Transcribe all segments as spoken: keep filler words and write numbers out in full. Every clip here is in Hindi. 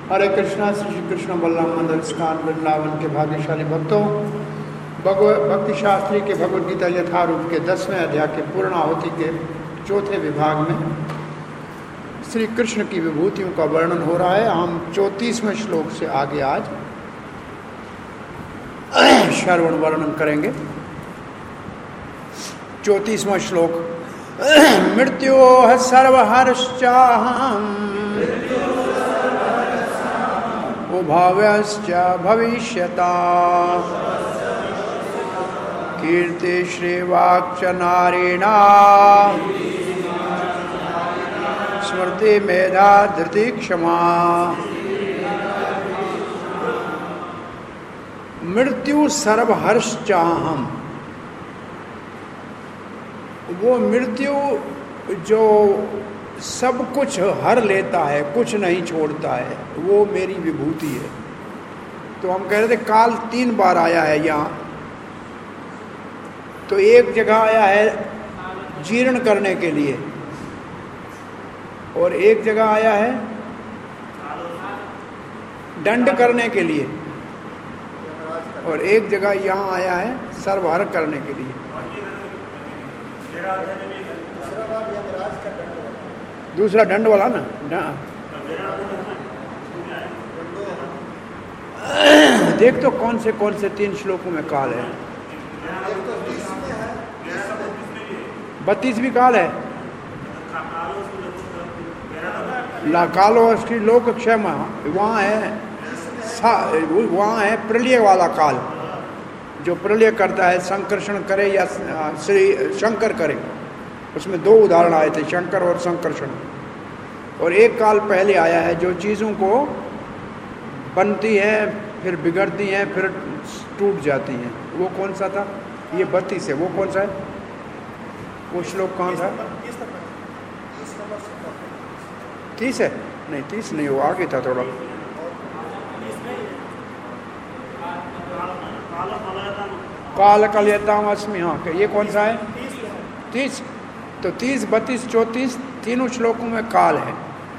हरे कृष्णा। श्री कृष्ण बलराम मंदिर स्कान वृंदावन के भाग्यशाली भक्तों, भगवत भक्ति शास्त्री के भगवद गीता यथारूप के दसवें अध्याय के पूर्णाहुति के चौथे विभाग में श्री कृष्ण की विभूतियों का वर्णन हो रहा है। हम चौंतीसवें श्लोक से आगे आज श्रवण वर्णन करेंगे। चौंतीसवां श्लोक। मृत्यो सर्वहर्षाहम् उभाव्यश्च भविष्यता कीर्ति श्रीवाक्च नारीणा स्मृति मेधा धृति क्षमा। मृत्यु सर्वहर्षाहम्, वो मृत्यु जो सब कुछ हर लेता है, कुछ नहीं छोड़ता है, वो मेरी विभूति है। तो हम कह रहे थे काल तीन बार आया है यहाँ। तो एक जगह आया है जीर्ण करने के लिए, और एक जगह आया है दंड करने के लिए, और एक जगह यहाँ आया है सर्वहर करने के लिए। दूसरा दंड वाला ना, ना। देख तो कौन से कौन से तीन श्लोकों में काल है। बत्तीस भी काल है। ला कालो अष्टि लोक क्षमा, वहाँ है वहाँ है प्रलय वाला काल, जो प्रलय करता है, संकर्षण करे या श्री शंकर करे। उसमें दो उदाहरण आए थे, शंकर और संकर्षण। और एक काल पहले आया है जो चीज़ों को बनती हैं, फिर बिगड़ती हैं, फिर टूट जाती हैं। वो कौन सा था? ये बत्तीस है। वो कौन सा है? वो श्लोक कौन था? तीस है? नहीं, तीस नहीं, वो आगे था थोड़ा। काल कलयताम अस्मि। हाँ, ये कौन सा है? तीस। तो तीस, बत्तीस, चौंतीस तीनों श्लोकों में काल है।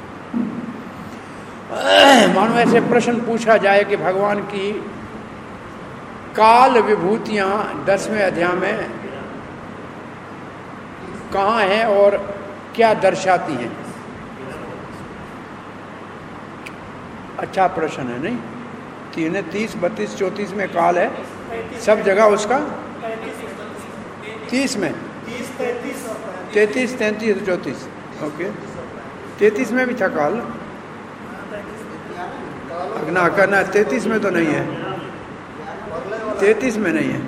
मानो ऐसे प्रश्न पूछा जाए कि भगवान की काल विभूतियां दसवें अध्याय में कहाँ हैं और क्या दर्शाती हैं? अच्छा प्रश्न है, नहीं? तीन, तीस, बत्तीस, चौंतीस में काल है, सब जगह उसका तीस में, तैतीस, तैंतीस, चौंतीस। ओके, तैतीस में भी था काल ना करना। तैतीस में तो नहीं है, तैतीस में नहीं है।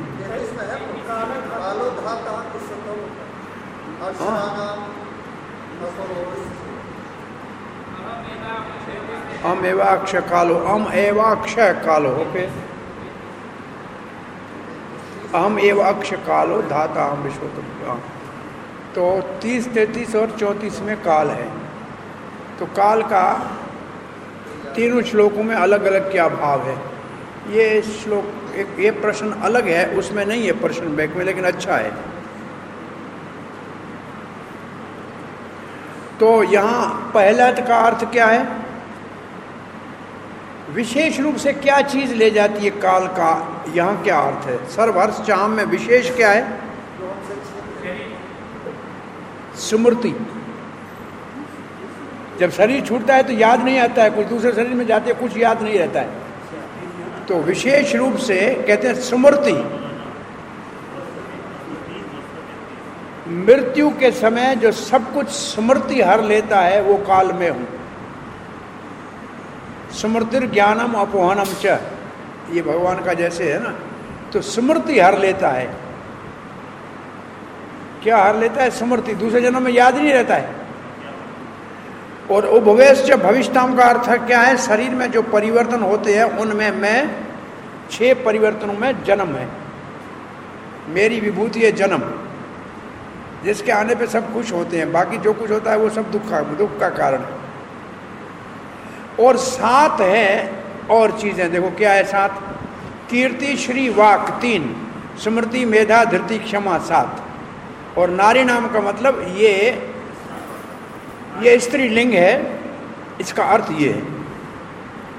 अम एवाक्ष कालो, अम एवाक्ष कालो। ओके, अहम एव अक्ष कालो धाता हम विश्वोत्तम। तो तीस, तैंतीस और चौंतीस में काल है। तो काल का तीनों श्लोकों में अलग अलग क्या भाव है? ये श्लोक एक ये प्रश्न अलग है, उसमें नहीं है प्रश्न बैक में, लेकिन अच्छा है। तो यहाँ पहला का अर्थ क्या है? विशेष रूप से क्या चीज ले जाती है काल का? यहाँ क्या अर्थ है? सर्वहर्ष चाम में विशेष क्या है? स्मृति। जब शरीर छूटता है तो याद नहीं आता है, कुछ दूसरे शरीर में जाते हैं, कुछ याद नहीं रहता है। तो विशेष रूप से कहते हैं स्मृति। मृत्यु के समय जो सब कुछ स्मृति हर लेता है वो काल में हूं। स्मृतिर ज्ञानम अपोहनम च, ये भगवान का जैसे है ना। तो स्मृति हर लेता है। क्या हर लेता है? स्मृति। दूसरे जन्म में याद नहीं रहता है। और उभवेश्च भविष्यताम का अर्थ क्या है? शरीर में जो परिवर्तन होते हैं उनमें मैं छह परिवर्तनों में जन्म है। मेरी विभूति है जन्म, जिसके आने पे सब खुश होते हैं, बाकी जो कुछ होता है वो सब दुख का दुख का कारण है। और सात है और चीजें, देखो क्या है सात? कीर्ति श्री वाक तीन, स्मृति मेधा धृति क्षमा सात। और नारी नाम का मतलब ये ये स्त्रीलिंग है, इसका अर्थ ये है।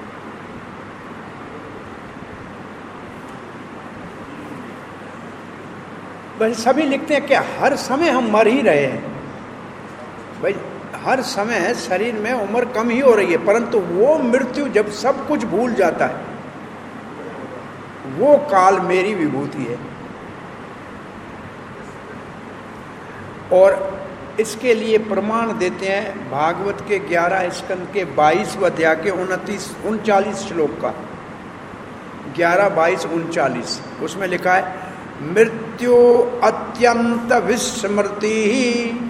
बस सभी लिखते हैं कि हर समय हम मर ही रहे हैं। भाई हर समय शरीर में उम्र कम ही हो रही है, परंतु वो मृत्यु जब सब कुछ भूल जाता है, वो काल मेरी विभूति है। और इसके लिए प्रमाण देते हैं भागवत के ग्यारह स्कंद के बाईसवें अध्याय के उनतीस उनचालीस श्लोक का, ग्यारह बाईस उनचालीस। उसमें लिखा है मृत्यु अत्यंत विस्मृति ही।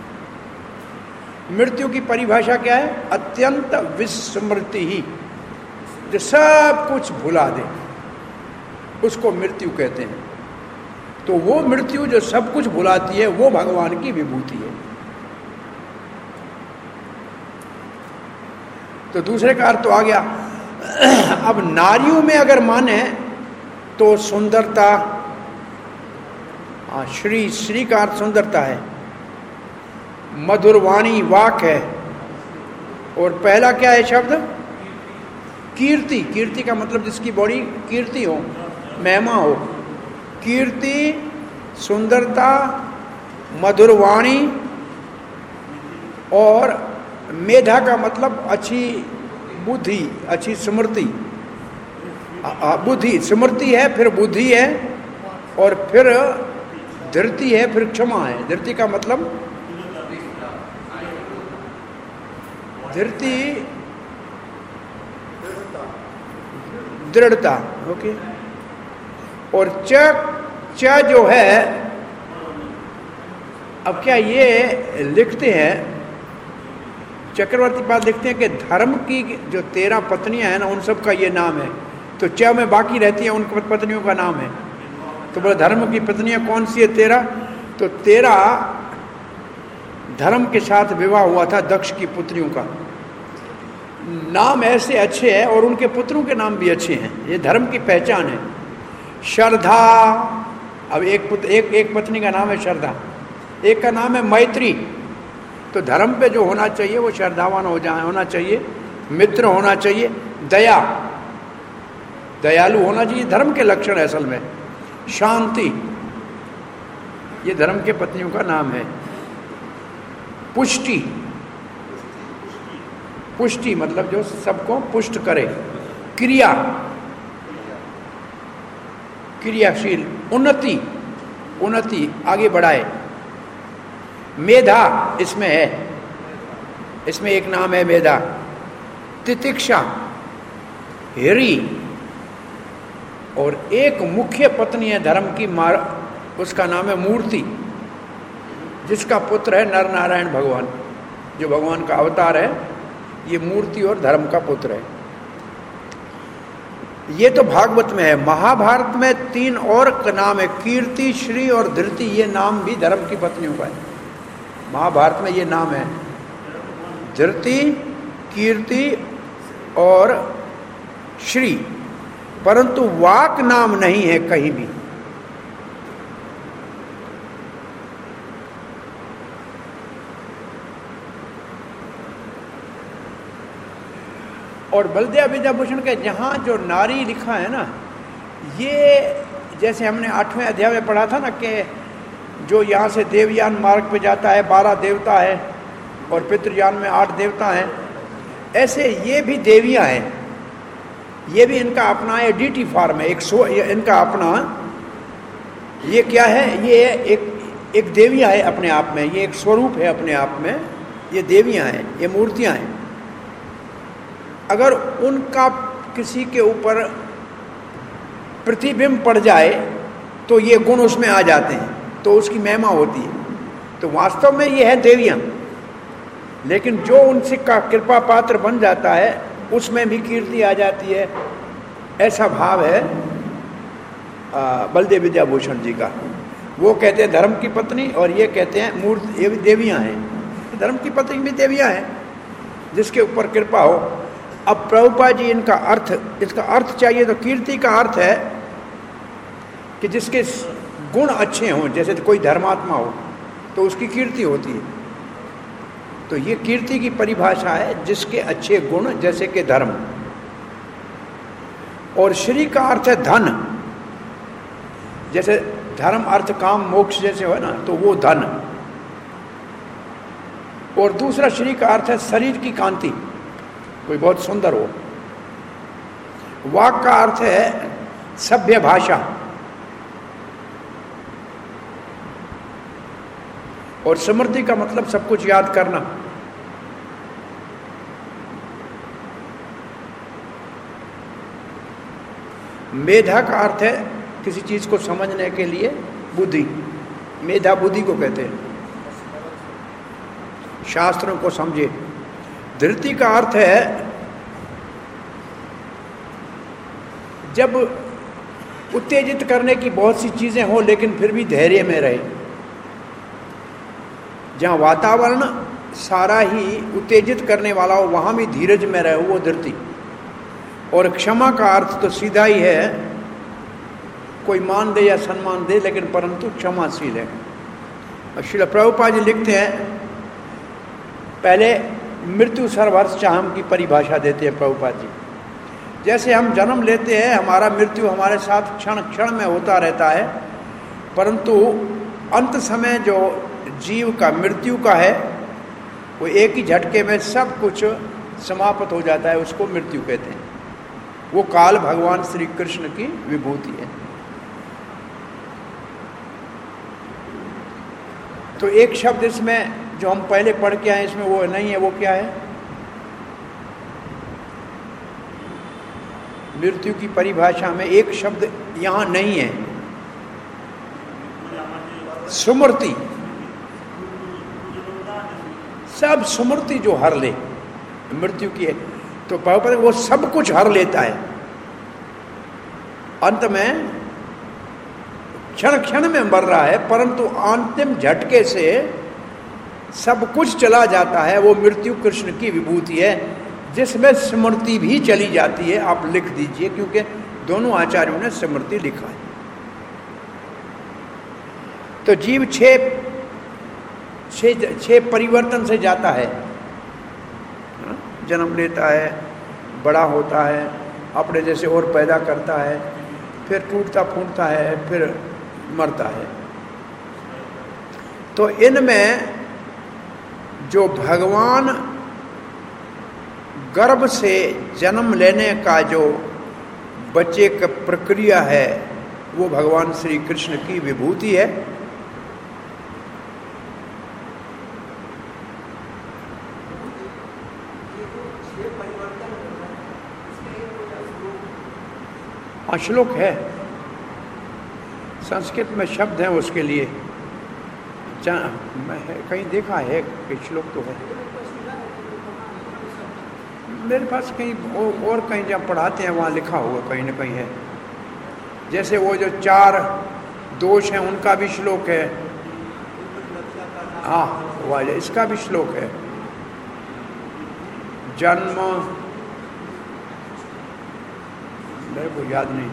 मृत्यु की परिभाषा क्या है? अत्यंत विस्मृति ही, जो सब कुछ भुला दे उसको मृत्यु कहते हैं। तो वो मृत्यु जो सब कुछ भुलाती है वो भगवान की विभूति है। तो दूसरे का अर्थ तो आ गया। अब नारियों में अगर माने तो सुंदरता, हाँ, श्री श्री का अर्थ सुंदरता है, मधुरवाणी वाक है, और पहला क्या है शब्द? कीर्ति। कीर्ति का मतलब जिसकी बड़ी कीर्ति हो, महिमा हो। कीर्ति, सुंदरता, मधुरवाणी, और मेधा का मतलब अच्छी बुद्धि, अच्छी स्मृति। बुद्धि, स्मृति है, फिर बुद्धि है, और फिर धृति है, फिर क्षमा है। धृति का मतलब धृति दृढ़ता, ओके। और च च जो है, अब क्या ये लिखते हैं चक्रवर्ती पाद लिखते हैं कि धर्म की जो तेरह पत्नियां हैं ना, उन सब का ये नाम है। तो च में बाकी रहती हैं उन पत्नियों का नाम है। तो बोले धर्म की पत्नियां कौन सी है? तेरह। तो तेरह धर्म के साथ विवाह हुआ था दक्ष की पुत्रियों का। नाम ऐसे अच्छे हैं और उनके पुत्रों के नाम भी अच्छे हैं, ये धर्म की पहचान है। श्रद्धा, अब एक पुत्र एक एक पत्नी का नाम है श्रद्धा, एक का नाम है मैत्री। तो धर्म पे जो होना चाहिए वो श्रद्धावान हो जाए, होना चाहिए, मित्र होना चाहिए, दया, दयालु होना चाहिए, धर्म के लक्षण है असल में। शांति, ये धर्म के पत्नियों का नाम है। पुष्टि, पुष्टि मतलब जो सबको पुष्ट करे। क्रिया, क्रियाशील। उन्नति, उन्नति आगे बढ़ाए। मेधा इसमें है, इसमें एक नाम है मेधा। तितिक्षा, हिरी, और एक मुख्य पत्नी है धर्म की, मार, उसका नाम है मूर्ति, जिसका पुत्र है नर नारायण भगवान, जो भगवान का अवतार है, ये मूर्ति और धर्म का पुत्र है। ये तो भागवत में है। महाभारत में तीन और का नाम है, कीर्ति, श्री और धृति। ये नाम भी धर्म की पत्नियों का है। महाभारत में ये नाम है, धृति, कीर्ति और श्री, परंतु वाक नाम नहीं है कहीं भी। और बलदेव विद्याभूषण के जहाँ जो नारी लिखा है ना, ये जैसे हमने आठवें अध्याय में पढ़ा था ना कि जो यहाँ से देवयान मार्ग पे जाता है, बारह देवता है, और पितृयान में आठ देवता हैं, ऐसे ये भी देवियाँ हैं। ये भी इनका अपना एडिटी फॉर्म है, एक सो इनका अपना, ये क्या है? ये एक एक देवियाँ है अपने आप में, ये एक स्वरूप है अपने आप में, ये देवियाँ हैं, ये मूर्तियाँ हैं। अगर उनका किसी के ऊपर प्रतिबिंब पड़ जाए तो ये गुण उसमें आ जाते हैं, तो उसकी महिमा होती है। तो वास्तव में ये है देवियाँ, लेकिन जो उनसे का कृपा पात्र बन जाता है उसमें भी कीर्ति आ जाती है। ऐसा भाव है बलदेव विद्याभूषण जी का। वो कहते हैं धर्म की पत्नी, और ये कहते हैं मूर्ति, ये भी देवियाँ हैं। धर्म की पत्नी भी देवियाँ हैं जिसके ऊपर कृपा हो। अब प्रभुपाद जी इनका अर्थ, इसका अर्थ चाहिए तो कीर्ति का अर्थ है कि जिसके गुण अच्छे हों, जैसे कोई धर्मात्मा हो तो उसकी कीर्ति होती है। तो ये कीर्ति की परिभाषा है जिसके अच्छे गुण, जैसे कि धर्म। और श्री का अर्थ है धन, जैसे धर्म अर्थ काम मोक्ष जैसे हो ना, तो वो धन। और दूसरा श्री का अर्थ है शरीर की कांति, कोई बहुत सुंदर हो। वाक का अर्थ है सभ्य भाषा, और स्मृति का मतलब सब कुछ याद करना। मेधा का अर्थ है किसी चीज को समझने के लिए बुद्धि, मेधा बुद्धि को कहते हैं, शास्त्रों को समझे। धृति का अर्थ है जब उत्तेजित करने की बहुत सी चीजें हो लेकिन फिर भी धैर्य में रहे। जहां वातावरण सारा ही उत्तेजित करने वाला हो वहां भी धीरज में रहे, वो धृति। और क्षमा का अर्थ तो सीधा ही है, कोई मान दे या सम्मान दे लेकिन परंतु क्षमाशील है। और श्रील प्रभुपाद जी लिखते हैं, पहले मृत्यु सर्वहर्ष चाहम की परिभाषा देते हैं प्रभुपाद जी। जैसे हम जन्म लेते हैं, हमारा मृत्यु हमारे साथ क्षण क्षण में होता रहता है, परंतु अंत समय जो जीव का मृत्यु का है वो एक ही झटके में सब कुछ समाप्त हो जाता है, उसको मृत्यु कहते हैं। वो काल भगवान श्री कृष्ण की विभूति है। तो एक शब्द इसमें जो हम पहले पढ़ के आए इसमें वो नहीं है, वो क्या है? मृत्यु की परिभाषा में एक शब्द यहां नहीं है, सुमृति। सब सुमृति जो हर ले मृत्यु की है, तो प्रभुपाद वो सब कुछ हर लेता है। अंत में क्षण क्षण में मर रहा है, परंतु अंतिम झटके से सब कुछ चला जाता है। वो मृत्यु कृष्ण की विभूति है, जिसमें स्मृति भी चली जाती है। आप लिख दीजिए, क्योंकि दोनों आचार्यों ने स्मृति लिखा है। तो जीव छह छह छह परिवर्तन से जाता है, जन्म लेता है, बड़ा होता है, अपने जैसे और पैदा करता है, फिर टूटता फूटता है, फिर मरता है। तो इनमें जो भगवान गर्भ से जन्म लेने का जो बच्चे का प्रक्रिया है, वो भगवान श्री कृष्ण की विभूति है। श्लोक है, संस्कृत में शब्द है उसके लिए, मैं कहीं देखा है कि श्लोक तो है मेरे पास, कहीं और कहीं जहाँ पढ़ाते हैं वहाँ लिखा हुआ कहीं ना कहीं है। जैसे वो जो चार दोष हैं उनका भी श्लोक है, हाँ वाले इसका भी श्लोक है। जन्म मेरे को याद नहीं,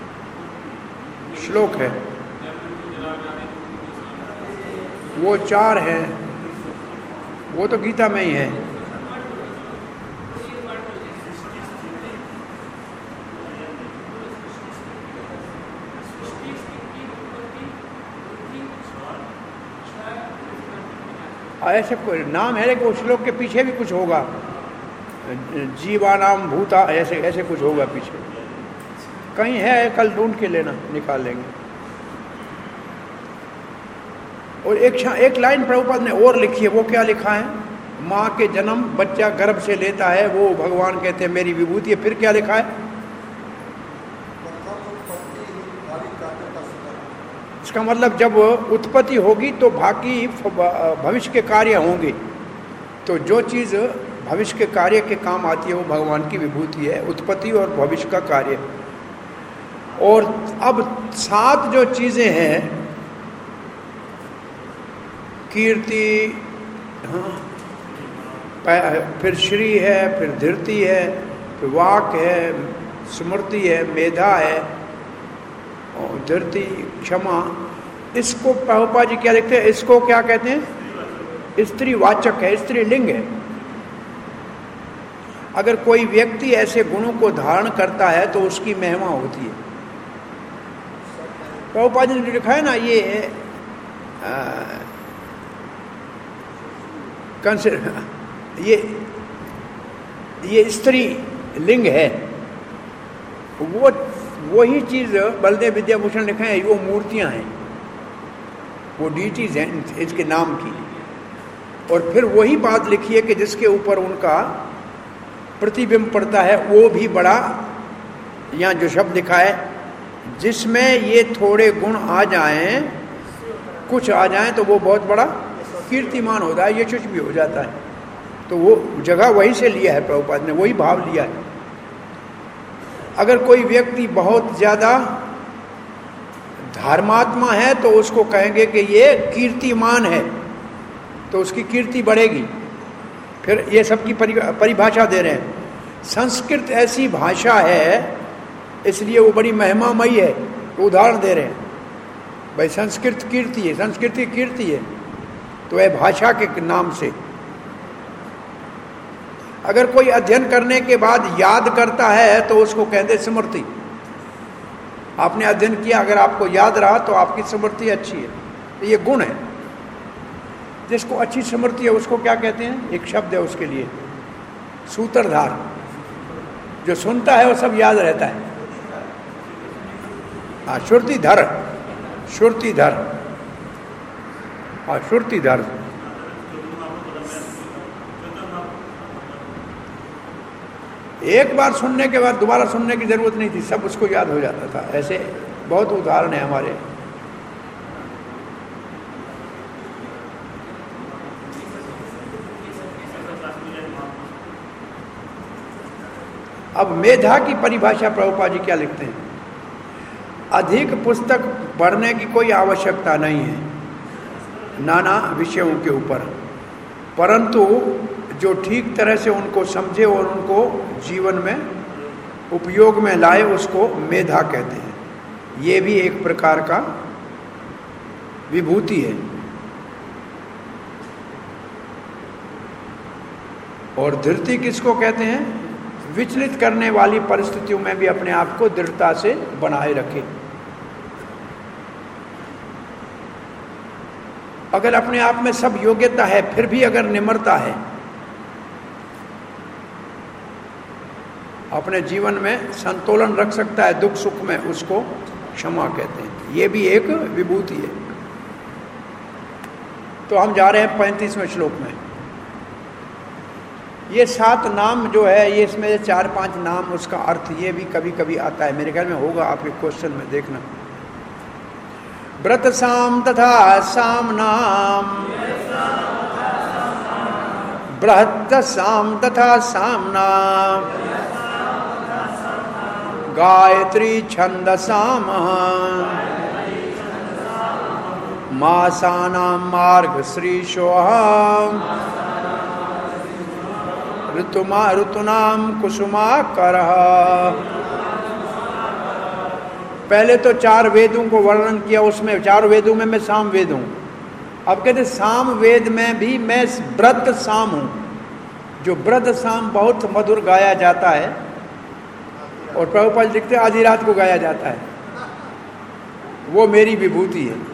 श्लोक है वो चार है, वो तो गीता में ही है। ऐसे कोई नाम है लेकिन उस श्लोक के पीछे भी कुछ होगा, जीवानाम भूता, ऐसे ऐसे कुछ होगा पीछे कहीं है, कल ढूंढ के लेना, निकाल लेंगे। और एक एक लाइन प्रभुपाद ने और लिखी है, वो क्या लिखा है? माँ के जन्म बच्चा गर्भ से लेता है, वो भगवान कहते हैं मेरी विभूति है। फिर क्या लिखा है? इसका मतलब जब उत्पत्ति होगी तो बाकी भविष्य के कार्य होंगे। तो जो चीज़ भविष्य के कार्य के काम आती है वो भगवान की विभूति है, उत्पत्ति और भविष्य का कार्य। और अब सात जो चीज़ें हैं, कीर्ति, हाँ, फिर श्री है, फिर धृति है, फिर वाक है, स्मृति है, मेधा है, और धृति, क्षमा, इसको प्रभुपाद जी क्या लिखते हैं? इसको क्या कहते हैं? स्त्रीवाचक है, स्त्रीलिंग है। अगर कोई व्यक्ति ऐसे गुणों को धारण करता है तो उसकी महिमा होती है। प्रभुपाद जी ने लिखा है ना, ये कंसिडर ये ये स्त्री लिंग है, वो वही चीज बलदेव विद्याभूषण लिखे हैं, वो मूर्तियां हैं, वो डीटीज हैं इसके नाम की। और फिर वही बात लिखी है कि जिसके ऊपर उनका प्रतिबिंब पड़ता है वो भी बड़ा, यहाँ जो शब्द लिखा है, जिसमें ये थोड़े गुण आ जाएं, कुछ आ जाएं तो वो बहुत बड़ा कीर्तिमान होता है, यशस्वी भी हो जाता है। तो वो जगह वही से लिया है प्रभुपाद ने, वही भाव लिया है। अगर कोई व्यक्ति बहुत ज्यादा धर्मात्मा है तो उसको कहेंगे कि ये कीर्तिमान है, तो उसकी कीर्ति बढ़ेगी। फिर ये सबकी परिभाषा दे रहे हैं। संस्कृत ऐसी भाषा है इसलिए वो बड़ी महिमामयी है, तो उदाहरण दे रहे हैं भाई संस्कृत कीर्ति है, संस्कृति कीर्ति है, तो वह भाषा के नाम से। अगर कोई अध्ययन करने के बाद याद करता है तो उसको कहते स्मृति। आपने अध्ययन किया, अगर आपको याद रहा तो आपकी स्मृति अच्छी है, तो ये गुण है। जिसको अच्छी स्मृति है उसको क्या कहते हैं? एक शब्द है उसके लिए, सूत्रधार। जो सुनता है वो सब याद रहता है। हाँ, श्रुतिधर, श्रुतिधर, हाँ श्रुतिधर। एक बार सुनने के बाद दोबारा सुनने की जरूरत नहीं थी, सब उसको याद हो जाता था। ऐसे बहुत उदाहरण है हमारे। अब मेधा की परिभाषा प्रभुपाद जी क्या लिखते हैं? अधिक पुस्तक पढ़ने की कोई आवश्यकता नहीं है नाना विषयों के ऊपर, परंतु जो ठीक तरह से उनको समझे और उनको जीवन में उपयोग में लाए उसको मेधा कहते हैं। ये भी एक प्रकार का विभूति है। और धृति किसको कहते हैं? विचलित करने वाली परिस्थितियों में भी अपने आप को दृढ़ता से बनाए रखे। अगर अपने आप में सब योग्यता है फिर भी अगर निम्रता है, अपने जीवन में संतुलन रख सकता है दुख सुख में, उसको क्षमा कहते हैं। ये भी एक विभूति है। तो हम जा रहे हैं पैंतीसवें श्लोक में। ये सात नाम जो है, ये इसमें चार पांच नाम, उसका अर्थ ये भी कभी कभी आता है, मेरे ख्याल में होगा आपके क्वेश्चन में, देखना। व्रत साम तथा साम नाम, बृहत साम तथा साम नाम, गायत्री छंद साम, मासानाम मार्ग श्री सोहम, ऋतुमा ऋतुनाम कुसुमा करह। पहले तो चार वेदों को वर्णन किया, उसमें चार वेदों में मैं साम वेद हूं। अब कहते साम वेद में भी मैं व्रत साम हूं। जो व्रत साम बहुत मधुर गाया जाता है, और प्रभुपाद लिखते आधी रात को गाया जाता है, वो मेरी विभूति है।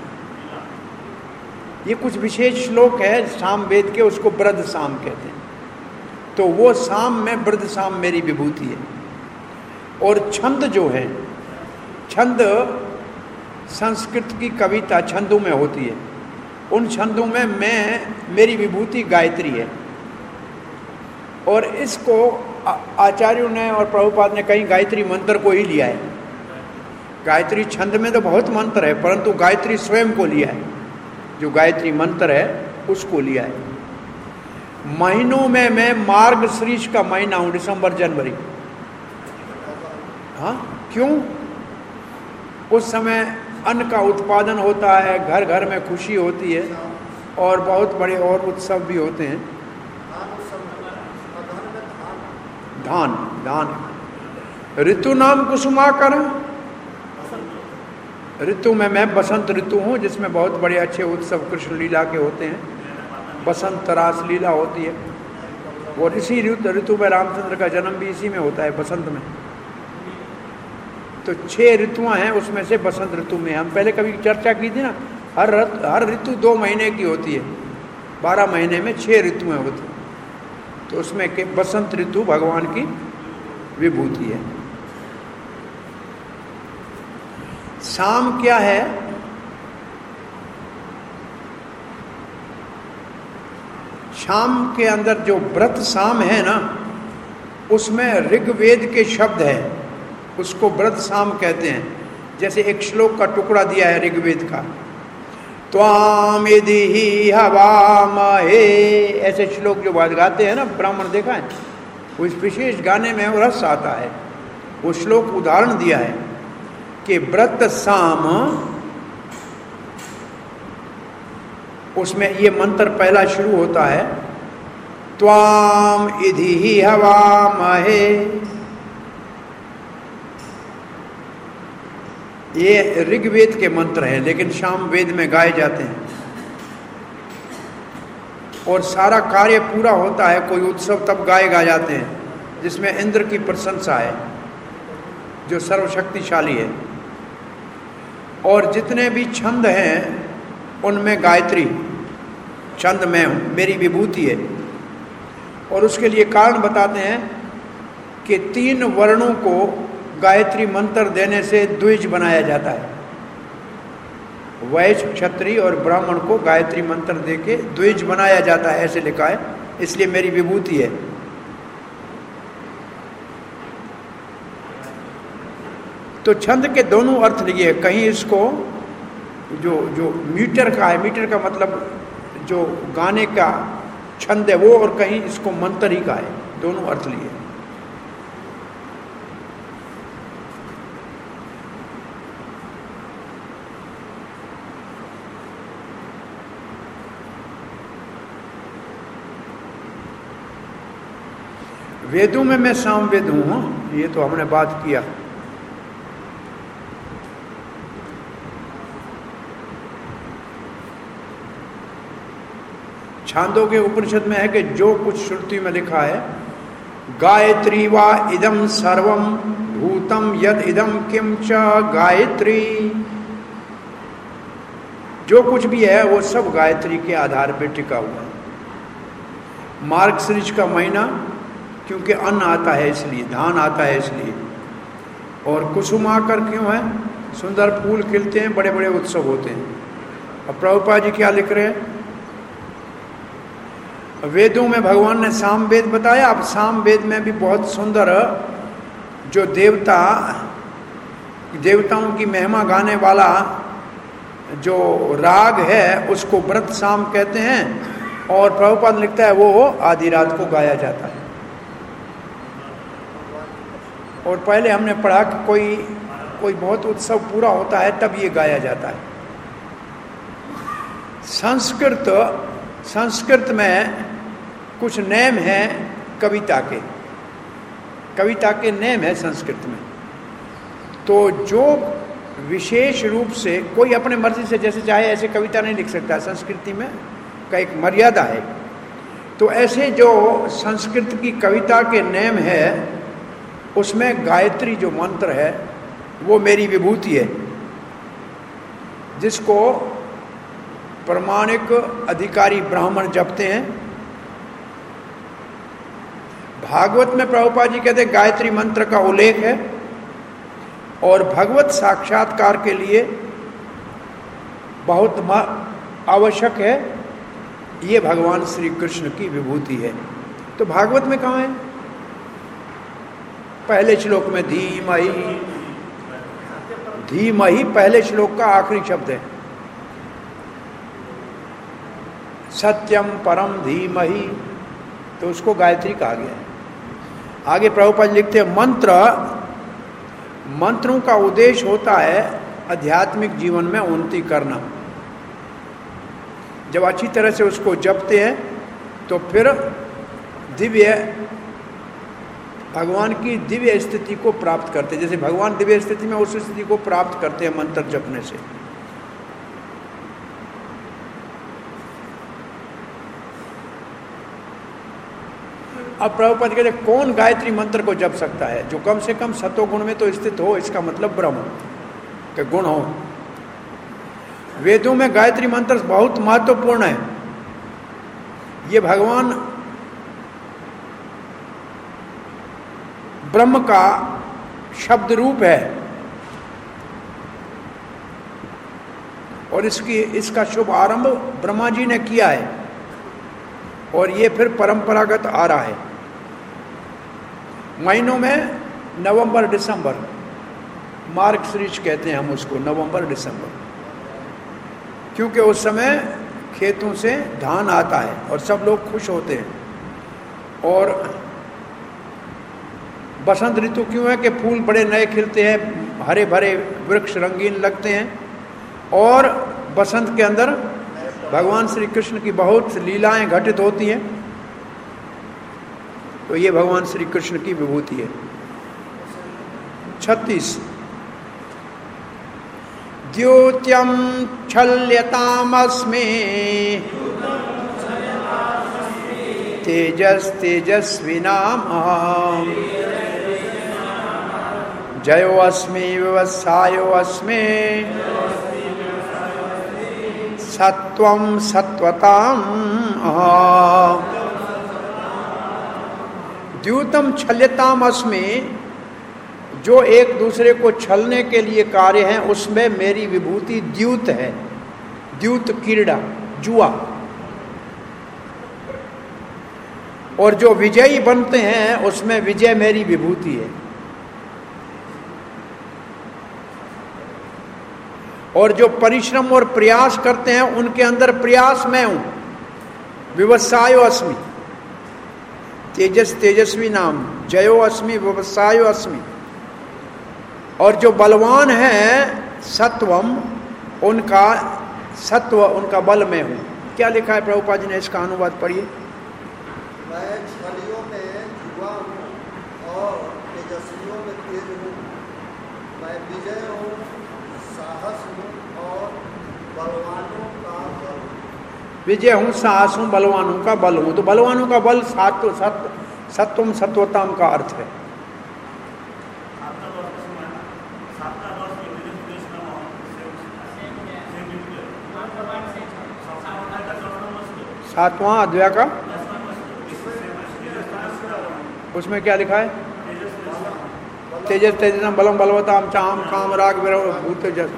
ये कुछ विशेष श्लोक है साम वेद के, उसको व्रत साम कहते हैं। तो वो साम में व्रत साम मेरी विभूति है। और छंद जो है, छंद संस्कृत की कविता छंदों में होती है। उन छंदों में मैं मेरी विभूति गायत्री है। और इसको आचार्यों ने और प्रभुपाद ने कहीं गायत्री मंत्र को ही लिया है। गायत्री छंद में तो बहुत मंत्र है, परंतु गायत्री स्वयं को लिया है। जो गायत्री मंत्र है उसको लिया है। महीनों में मैं मार्गशीर्ष का महीना हूं, दिसंबर जनवरी। हाँ, क्यों? उस समय अन्न का उत्पादन होता है, घर घर में खुशी होती है, और बहुत बड़े और उत्सव भी होते हैं। धान धान ऋतु नाम कुसुमाकर, ऋतु में मैं बसंत ऋतु हूँ, जिसमें बहुत बड़े अच्छे उत्सव कृष्ण लीला के होते हैं। बसंत रास लीला होती है, और इसी ऋतु ऋतु में रामचंद्र का जन्म भी इसी में होता है, बसंत में। तो छह ऋतुआं हैं, उसमें से बसंत ऋतु में हम पहले कभी चर्चा की थी ना, हर हर ऋतु दो महीने की होती है, बारह महीने में छह ऋतुएं होती हैं, तो उसमें के बसंत ऋतु भगवान की विभूति है। शाम क्या है? शाम के अंदर जो व्रत शाम है ना, उसमें ऋग्वेद के शब्द हैं, उसको व्रत शाम कहते हैं। जैसे एक श्लोक का टुकड़ा दिया है ऋग्वेद का, त्वाम यदि हवामहे, ऐसे श्लोक जो बात गाते हैं ना ब्राह्मण, देखा है, उस विशेष गाने में वो रस आता है। वो श्लोक उदाहरण दिया है कि व्रत शाम, उसमें ये मंत्र पहला शुरू होता है, त्वाम यदि हवामहे। ये ऋग्वेद के मंत्र हैं, लेकिन शाम वेद में गाए जाते हैं। और सारा कार्य पूरा होता है, कोई उत्सव तब गाए गा जाते हैं जिसमें इंद्र की प्रशंसा है, जो सर्वशक्तिशाली है। और जितने भी छंद हैं उनमें गायत्री छंद में मेरी विभूति है। और उसके लिए कारण बताते हैं कि तीन वर्णों को गायत्री मंत्र देने से द्विज बनाया जाता है। वैश्य, क्षत्रिय और ब्राह्मण को गायत्री मंत्र देके द्विज बनाया जाता है, ऐसे लिखा है, इसलिए मेरी विभूति है। तो छंद के दोनों अर्थ लिए, कहीं इसको जो जो मीटर का है, मीटर का मतलब जो गाने का छंद है वो, और कहीं इसको मंत्र ही का है, दोनों अर्थ लिए। वेदों में मैं सामवेद हूं, ये तो हमने बात किया। छांदों के उपनिषद में है कि जो कुछ श्रुति में लिखा है, गायत्री वा इदम सर्वम भूतम यद इदम किम च गायत्री, जो कुछ भी है वो सब गायत्री के आधार पर टिका हुआ है। मार्गशीर्ष का महीना क्योंकि अन्न आता है इसलिए, धान आता है इसलिए। और कुसुमाकर क्यों है? सुंदर फूल खिलते हैं, बड़े बड़े उत्सव होते हैं। अब प्रभुपाद जी क्या लिख रहे हैं? वेदों में भगवान ने सामवेद बताया। अब सामवेद में भी बहुत सुंदर जो देवता देवताओं की महिमा गाने वाला जो राग है उसको व्रत शाम कहते हैं। और प्रभुपाद लिखता है वो आधी रात को गाया जाता है। और पहले हमने पढ़ा कि कोई कोई बहुत उत्सव पूरा होता है तब ये गाया जाता है। संस्कृत संस्कृत में कुछ नेम हैं कविता के, कविता के नेम है संस्कृत में। तो जो विशेष रूप से कोई अपने मर्जी से जैसे चाहे ऐसे कविता नहीं लिख सकता, संस्कृति में का एक मर्यादा है। तो ऐसे जो संस्कृत की कविता के नेम है उसमें गायत्री जो मंत्र है वो मेरी विभूति है, जिसको प्रमाणिक अधिकारी ब्राह्मण जपते हैं। भागवत में प्रभुपाद जी कहते हैं गायत्री मंत्र का उल्लेख है। और भगवत साक्षात्कार के लिए बहुत आवश्यक है, ये भगवान श्री कृष्ण की विभूति है। तो भागवत में कहाँ है? पहले श्लोक में धीमहि, धीमहि पहले श्लोक का आखिरी शब्द है। सत्यम परम धीमहि, तो उसको गायत्री कहा गया है। आगे प्रभुपाद लिखते हैं मंत्र, मंत्रों का उद्देश्य होता है आध्यात्मिक जीवन में उन्नति करना। जब अच्छी तरह से उसको जपते हैं तो फिर दिव्य भगवान की दिव्य स्थिति को प्राप्त करते हैं। जैसे भगवान दिव्य स्थिति में उस स्थिति को प्राप्त करते हैं मंत्र जपने से। अब प्रभुपाद कहते कौन गायत्री मंत्र को जप सकता है? जो कम से कम सतोगुण में तो स्थित हो, इसका मतलब ब्रह्म के गुण हो। वेदों में गायत्री मंत्र बहुत महत्वपूर्ण है। ये भगवान ब्रह्म का शब्द रूप है और इसकी इसका शुभ आरंभ ब्रह्मा जी ने किया है और ये फिर परंपरागत आ रहा है। महीनों में नवंबर दिसंबर, मार्गशीर्ष कहते हैं हम उसको, नवंबर दिसंबर, क्योंकि उस समय खेतों से धान आता है और सब लोग खुश होते हैं। और बसंत ऋतु क्यों है कि फूल बड़े नए खिलते हैं, हरे भरे वृक्ष रंगीन लगते हैं और बसंत के अंदर भगवान श्री कृष्ण की बहुत लीलाएं घटित होती हैं। तो ये भगवान श्री कृष्ण की विभूति है। छत्तीस, द्योत्यम छल्यतामस्मे तेजस तेजस्विनाम जयो अस्मि व्यवसायो अस्मि सत्वम सत्वताम द्यूतम छल्यताम अस्मि, जो एक दूसरे को छलने के लिए कार्य हैं उसमें मेरी विभूति द्यूत है। द्यूत क्रीड़ा, जुआ। और जो विजयी बनते हैं उसमें विजय मेरी विभूति है। और जो परिश्रम और प्रयास करते हैं उनके अंदर प्रयास मैं हूं। व्यवसायो अस्मि, तेजस तेजस्वी नाम, जयो अस्मि व्यवसायो अस्मि। और जो बलवान है सत्वम, उनका सत्व, उनका बल में हूं। क्या लिखा है प्रभुपाद जी ने, इसका अनुवाद पढ़िए। मैं छलियों में जुआ हूं और तेजस्वियों में तेज हूं। मैं विजय हूं, साहस हूं और बलवानों का बल। विजय हूं, साहस हूं, बलवानों का बल हूं। तो बलवानों का बल सत्व सत्व सत्वम सत्वताम का अर्थ है। सातवां अध्याय का उसमें क्या लिखा है? तेजस तेजसम बलम बलवताम चाम काम राग विरह भूत तेजस।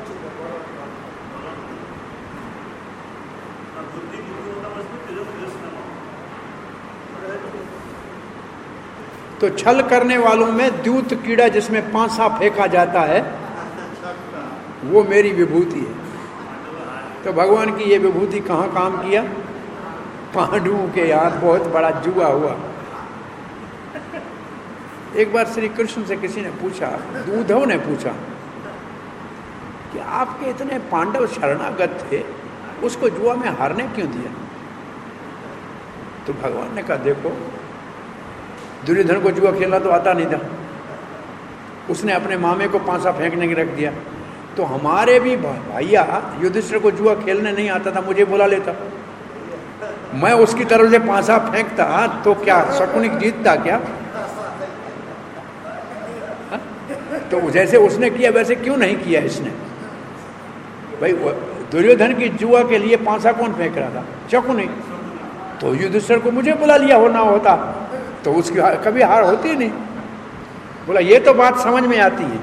तो छल करने वालों में द्यूत कीड़ा जिसमें पांसा फेंका जाता है वो मेरी विभूति है। तो भगवान की ये विभूति कहाँ काम किया? पांडवों के याद बहुत बड़ा जुआ हुआ। एक बार श्री कृष्ण से किसी ने पूछा, दूधव ने पूछा कि आपके इतने पांडव शरणागत थे, उसको जुआ में हारने क्यों दिया? तो भगवान ने कहा देखो, दुर्योधन को जुआ खेलना तो आता नहीं था, उसने अपने मामे को पांसा फेंकने के रख दिया। तो हमारे भी भैया युधिष्ठिर को जुआ खेलने नहीं आता था, मुझे बुला लेता, मैं उसकी तरफ से पांसा फेंकता तो क्या शकुनिक जीतता क्या? हा? तो जैसे उसने किया वैसे क्यों नहीं किया इसने? भाई दुर्योधन की जुआ के लिए पांसा कौन फेंक रहा था? शकुनिक। तो युधिष्ठिर को मुझे बुला लिया होना होता तो उसकी कभी हार होती नहीं। बोला ये तो बात समझ में आती है।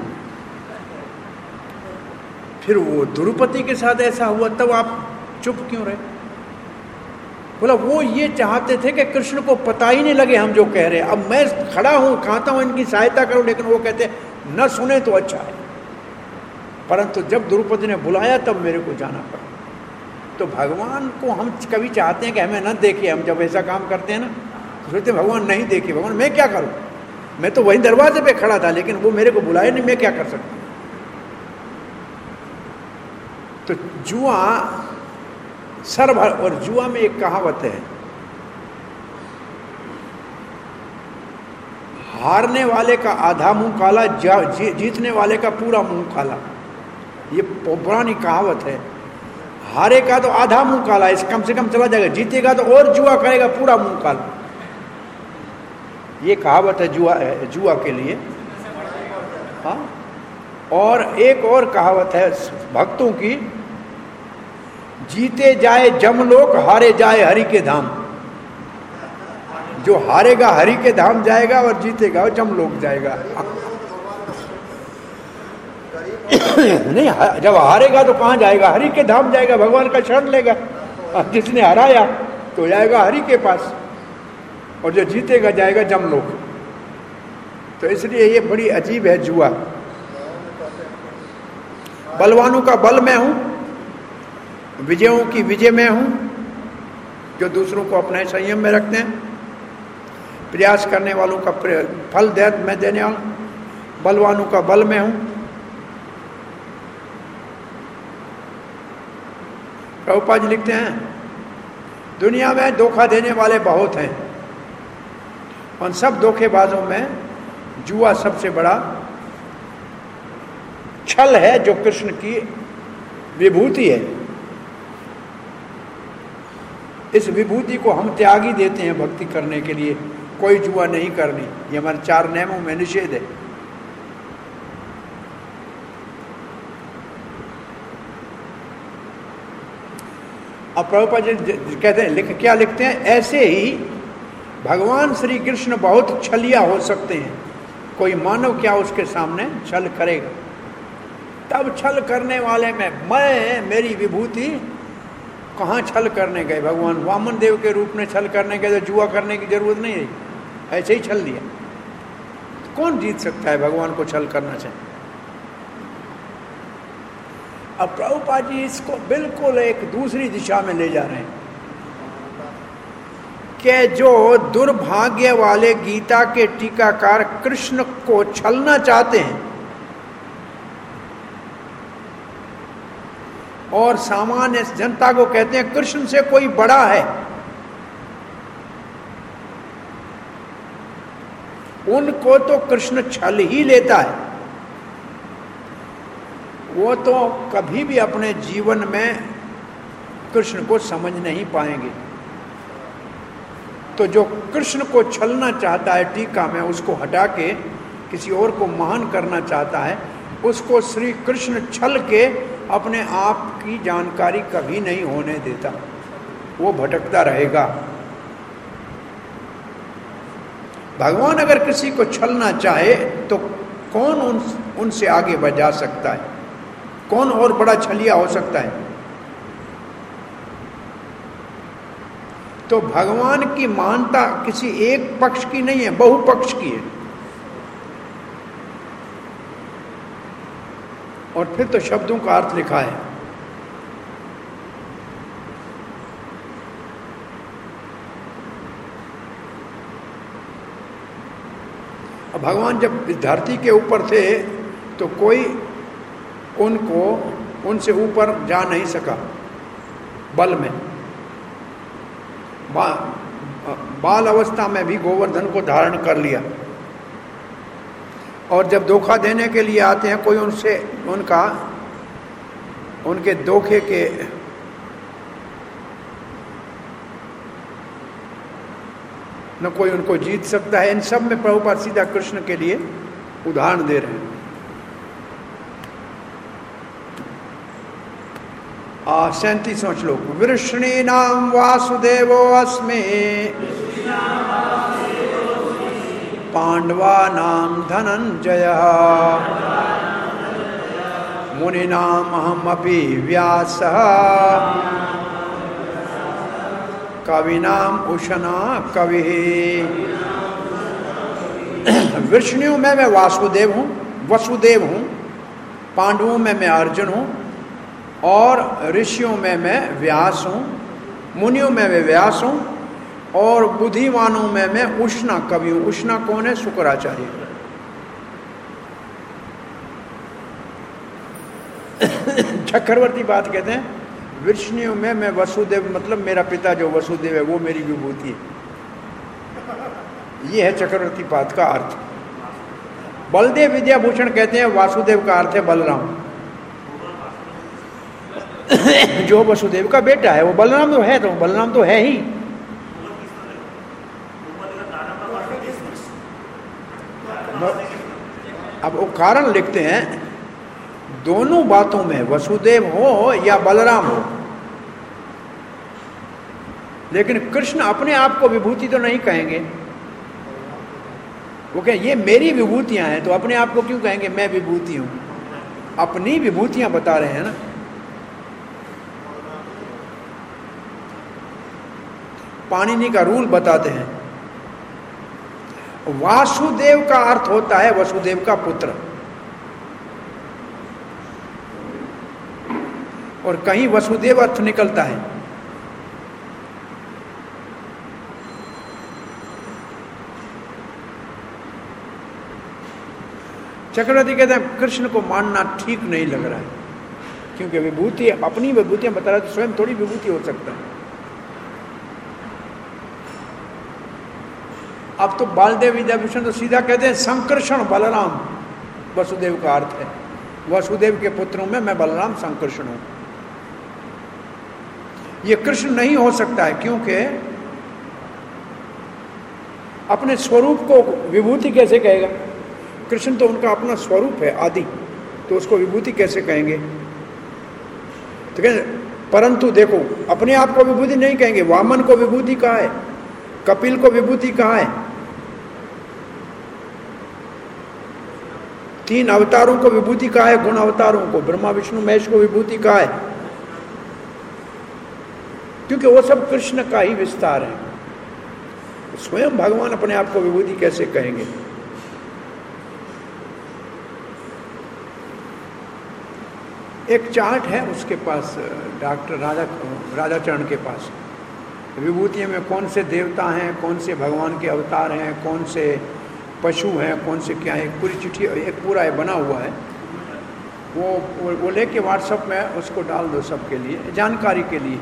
फिर वो द्रौपदी के साथ ऐसा हुआ तब आप चुप क्यों रहे? बोला वो ये चाहते थे कि कृष्ण को पता ही नहीं लगे हम जो कह रहे हैं। अब मैं खड़ा हूं, कहता हूं इनकी सहायता करूं, लेकिन वो कहते न सुने तो अच्छा है। परंतु जब द्रौपदी ने बुलाया तब मेरे को जाना पड़ा। तो भगवान को हम कभी चाहते हैं कि हमें न देखे, हम जब ऐसा काम करते हैं ना तो सोचते भगवान नहीं देखे, भगवान मैं क्या करूं? मैं तो वहीं दरवाजे पे खड़ा था, लेकिन वो मेरे को बुलाया नहीं, मैं क्या कर सकता? तो जुआ सरभर, और जुआ में एक कहावत है, हारने वाले का आधा मुंह काला, जी, जीतने वाले का पूरा मुंह काला। ये पुरानी कहावत है। हारे का तो आधा मुंह काला, इस कम से कम चला जाएगा, जीतेगा तो और जुआ करेगा पूरा मुंह काला। ये कहावत है जुआ जुआ के लिए। हाँ, और एक और कहावत है भक्तों की, जीते जाए जमलोक, हारे जाए हरि के धाम। जो हारेगा हरि के धाम जाएगा और जीतेगा जमलोक जाएगा। नहीं, जब हारेगा तो कहाँ जाएगा? हरि के धाम जाएगा, भगवान का शरण लेगा। और जिसने हराया तो जाएगा हरि के पास, और जो जीतेगा जाएगा जमलोक। तो इसलिए ये बड़ी अजीब है जुआ। बलवानों का बल मैं हूं, विजयों की विजय मैं हूं, जो दूसरों को अपने संयम में रखते हैं। प्रयास करने वालों का फल दे मैं देने वाला, बलवानों का बल मैं हूं। प्रभुपाद जी लिखते हैं, दुनिया में धोखा देने वाले बहुत हैं, उन सब धोखेबाजों में जुआ सबसे बड़ा छल है, जो कृष्ण की विभूति है। इस विभूति को हम त्यागी देते हैं भक्ति करने के लिए। कोई जुआ नहीं करनी, ये हमारे चार नियमों में निषेध है। अब प्रभुपाद जी कहते हैं, लिख क्या लिखते हैं, ऐसे ही भगवान श्री कृष्ण बहुत छलिया हो सकते हैं। कोई मानव क्या उसके सामने छल करेगा? तब छल करने वाले में मैं, मेरी विभूति, कहाँ छल करने गए? भगवान वामन देव के रूप में छल करने गए तो जुआ करने की जरूरत नहीं रही, ऐसे ही छल लिया। तो कौन जीत सकता है? भगवान को छल करना चाहिए। अब प्रभुपाद जी इसको बिल्कुल एक दूसरी दिशा में ले जा रहे हैं कि जो दुर्भाग्य वाले गीता के टीकाकार कृष्ण को छलना चाहते हैं और सामान्य जनता को कहते हैं कृष्ण से कोई बड़ा है, उनको तो कृष्ण छल ही लेता है। वो तो कभी भी अपने जीवन में कृष्ण को समझ नहीं पाएंगे। तो जो कृष्ण को छलना चाहता है टीका में, उसको हटा के किसी और को महान करना चाहता है, उसको श्री कृष्ण छल के अपने आप की जानकारी कभी नहीं होने देता, वो भटकता रहेगा। भगवान अगर किसी को छलना चाहे तो कौन उन उनसे आगे बढ़ जा सकता है? कौन और बड़ा छलिया हो सकता है? तो भगवान की महानता किसी एक पक्ष की नहीं है, बहुपक्ष की है। और फिर तो शब्दों का अर्थ लिखा है। अब भगवान जब इस धरती के ऊपर थे तो कोई उनको उनसे ऊपर जा नहीं सका बल में। बा, बाल अवस्था में भी गोवर्धन को धारण कर लिया, और जब धोखा देने के लिए आते हैं कोई उनसे उनका उनके धोखे के न कोई उनको जीत सकता है। इन सब में प्रभुपाद सीधा कृष्ण के लिए उदाहरण दे रहे हैं। सैंतीसवां श्लोक, वृष्णीनाम वासुदेवो अस्मि पांडवानाम धनंजयः मुनीनाम अहमपि व्यासः कविनाम उशना कवि। वृष्णियों में मैं वासुदेव हूँ, वसुदेव हूँ, पांडवों में मैं अर्जुन हूँ, और ऋषियों में मैं व्यास हूँ, मुनियों में मैं व्यास हूँ, और बुद्धिमानों में मैं उष्णा कवि हूँ। उष्णा कौन है? शुक्राचार्य। चक्रवर्ती बात कहते हैं, वृष्णियों में मैं वसुदेव, मतलब मेरा पिता जो वसुदेव है वो मेरी विभूति है। ये है चक्रवर्ती पाद का अर्थ। बलदेव विद्याभूषण कहते हैं वासुदेव का अर्थ है बलराम। जो वसुदेव का बेटा है वो बलराम तो है, तो बलराम तो है ही। अब वो कारण लिखते हैं, दोनों बातों में वसुदेव हो या बलराम हो, लेकिन कृष्ण अपने आप को विभूति तो नहीं कहेंगे। वो कहें ये मेरी विभूतियां हैं, तो अपने आप को क्यों कहेंगे मैं विभूति हूं? अपनी विभूतियां बता रहे हैं ना। पाणिनि का रूल बताते हैं, वासुदेव का अर्थ होता है वसुदेव का पुत्र, और कहीं वसुदेव अर्थ निकलता है। चक्रवर्ती कहते हैं कृष्ण को मानना ठीक नहीं लग रहा है, क्योंकि विभूति अपनी विभूतियां बता रहा है, तो स्वयं थोड़ी विभूति हो सकता है। अब तो बालदेव विद्याभूषण तो सीधा कहते हैं संकर्षण बलराम वसुदेव का अर्थ है, वसुदेव के पुत्रों में मैं बलराम संकर्षण हूं। ये कृष्ण नहीं हो सकता है, क्योंकि अपने स्वरूप को विभूति कैसे कहेगा? कृष्ण तो उनका अपना स्वरूप है आदि, तो उसको विभूति कैसे कहेंगे? तो कहें, परंतु देखो अपने आप को विभूति नहीं कहेंगे। वामन को विभूति कहा है, कपिल को विभूति कहा है, तीन अवतारों को विभूति कहा है, गुण अवतारों को, ब्रह्मा विष्णु महेश को विभूति कहा है, क्योंकि वो सब कृष्ण का ही विस्तार है। स्वयं भगवान अपने आप को विभूति कैसे कहेंगे? एक चार्ट है उसके पास, डॉक्टर राजा राजाचरण के पास, विभूतियों में कौन से देवता हैं, कौन से भगवान के अवतार हैं, कौन से पशु हैं, कौन से क्या है, एक पूरी चिट्ठी, एक पूरा है बना हुआ है। वो वो, वो लेके व्हाट्सएप में उसको डाल दो सबके लिए, जानकारी के लिए।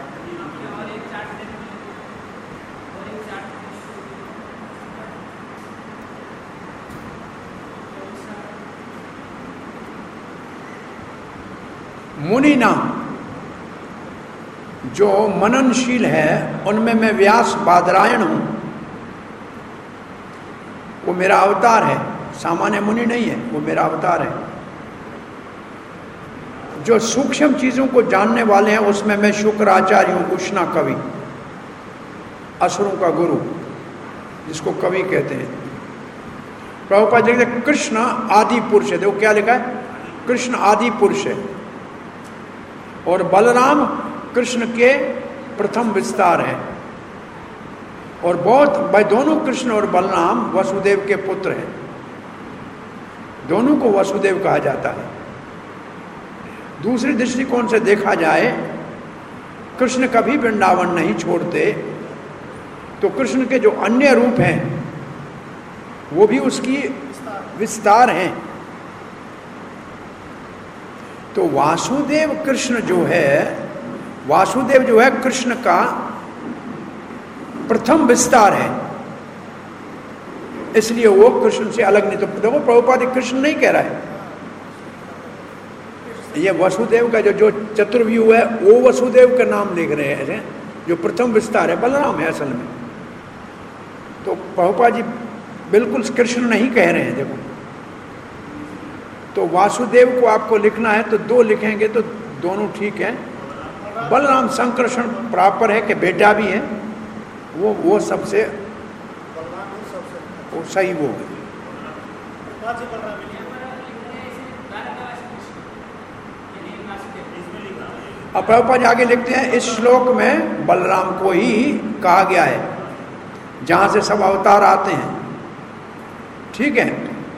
मुनि नाम जो मननशील है, उनमें मैं व्यास बादरायण हूं, वो मेरा अवतार है, सामान्य मुनि नहीं है, वो मेरा अवतार है। जो सूक्ष्म चीजों को जानने वाले हैं, उसमें मैं शुक्राचार्य हूं, उष्णा कवि, असुरों का गुरु, जिसको कवि कहते हैं। प्रभुपाद जी कहते कृष्ण आदि पुरुष है। देखो क्या लिखा है, कृष्ण आदि पुरुष है, और बलराम कृष्ण के प्रथम विस्तार है। और बहुत भाई दोनों कृष्ण और बलराम वसुदेव के पुत्र हैं, दोनों को वसुदेव कहा जाता है। दूसरी दृष्टिकोण से देखा जाए, कृष्ण कभी वृंदावन नहीं छोड़ते, तो कृष्ण के जो अन्य रूप हैं वो भी उसकी विस्तार हैं। तो वासुदेव कृष्ण जो है, वासुदेव जो है कृष्ण का प्रथम विस्तार है, इसलिए वो कृष्ण से अलग नहीं। तो देखो प्रभुपाद कृष्ण नहीं कह रहा है, ये वसुदेव का जो जो चतुर्व्यूह है वो वसुदेव का नाम लिख रहे हैं, जो प्रथम विस्तार है बलराम है असल में। तो प्रभुपाद जी बिल्कुल कृष्ण नहीं कह रहे हैं। देखो तो वासुदेव को आपको लिखना है तो दो लिखेंगे तो दोनों ठीक है। बलराम संकर्षण प्रॉपर है कि बेटा भी है, वो वो सबसे वो सही वो है। अब प्रभुपाद आगे लिखते हैं, इस श्लोक में बलराम को ही कहा गया है जहां से सब अवतार आते हैं, ठीक है।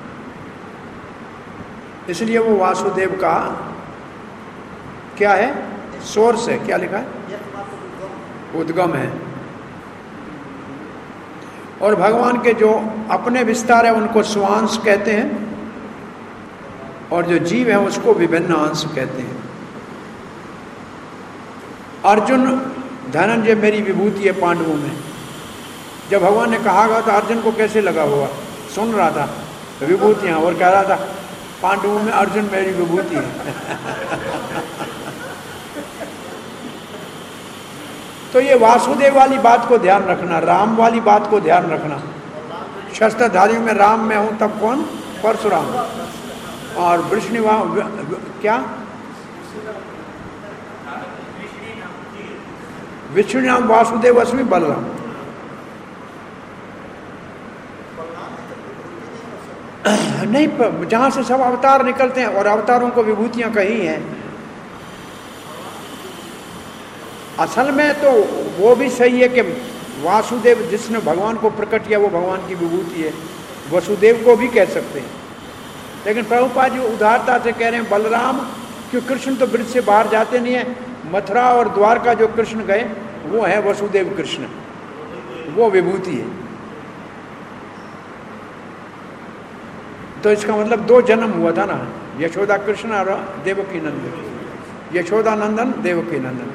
इसलिए वो वासुदेव का क्या है, सोर्स है। क्या लिखा है, उद्गम है। और भगवान के जो अपने विस्तार है उनको स्वांश कहते हैं, और जो जीव है उसको विभिन्न अंश कहते हैं। अर्जुन धनंजय मेरी विभूति है पांडवों में, जब भगवान ने कहा तो अर्जुन को कैसे लगा हुआ, सुन रहा था विभूतियां और कह रहा था पांडवों में अर्जुन मेरी विभूति है। तो ये वासुदेव वाली बात को ध्यान रखना, राम वाली बात को ध्यान रखना। शस्त्रधारी में राम में हूँ तब कौन? परशुराम। और वृष्णिवा क्या? विष्णु नाम वासुदेव अस्मि बलराम। नहीं, जहां से सब अवतार निकलते हैं और अवतारों को विभूतियां कही हैं। असल में तो वो भी सही है कि वासुदेव जिसने भगवान को प्रकट किया वो भगवान की विभूति है, वसुदेव को भी कह सकते हैं। लेकिन प्रभुपाद जी उदारता से कह रहे हैं बलराम, क्यों? कृष्ण तो ब्रज से बाहर जाते नहीं है। मथुरा और द्वारका जो कृष्ण गए वो है वसुदेव कृष्ण, वो विभूति है। तो इसका मतलब दो जन्म हुआ था ना, यशोदा कृष्ण और देवकी नंदन, यशोदा नंदन देवकी नंदन।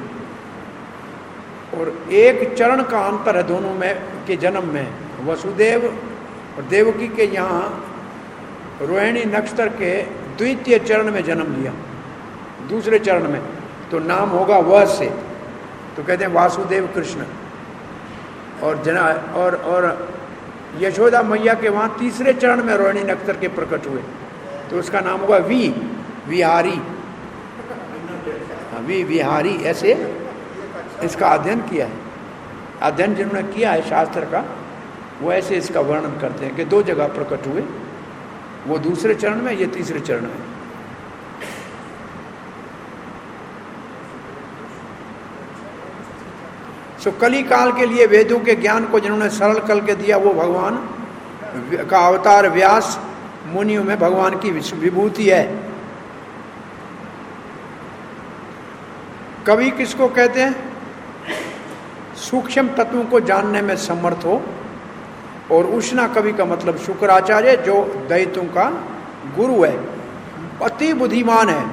और एक चरण का अंतर है दोनों में के जन्म में। वसुदेव और देवकी के यहाँ रोहिणी नक्षत्र के द्वितीय चरण में जन्म लिया, दूसरे चरण में, तो नाम होगा वह से, तो कहते हैं वासुदेव कृष्ण। और जना और और यशोदा मैया के वहाँ तीसरे चरण में रोहिणी नक्षत्र के प्रकट हुए, तो उसका नाम होगा वी विहारी, वी विहारी। ऐसे इसका अध्ययन किया है, अध्ययन जिन्होंने किया है शास्त्र का, वो ऐसे इसका वर्णन करते हैं कि दो जगह प्रकट हुए, वो दूसरे चरण में, ये तीसरे चरण में। सो कली काल के लिए वेदों के ज्ञान को जिन्होंने सरल कर के दिया वो भगवान का अवतार व्यास मुनियों में भगवान की विभूति है। कवि किसको कहते हैं? सूक्ष्म तत्वों को जानने में समर्थ हो। और उष्णा कवि का मतलब शुक्राचार्य, जो दैत्यों का गुरु है, अति बुद्धिमान है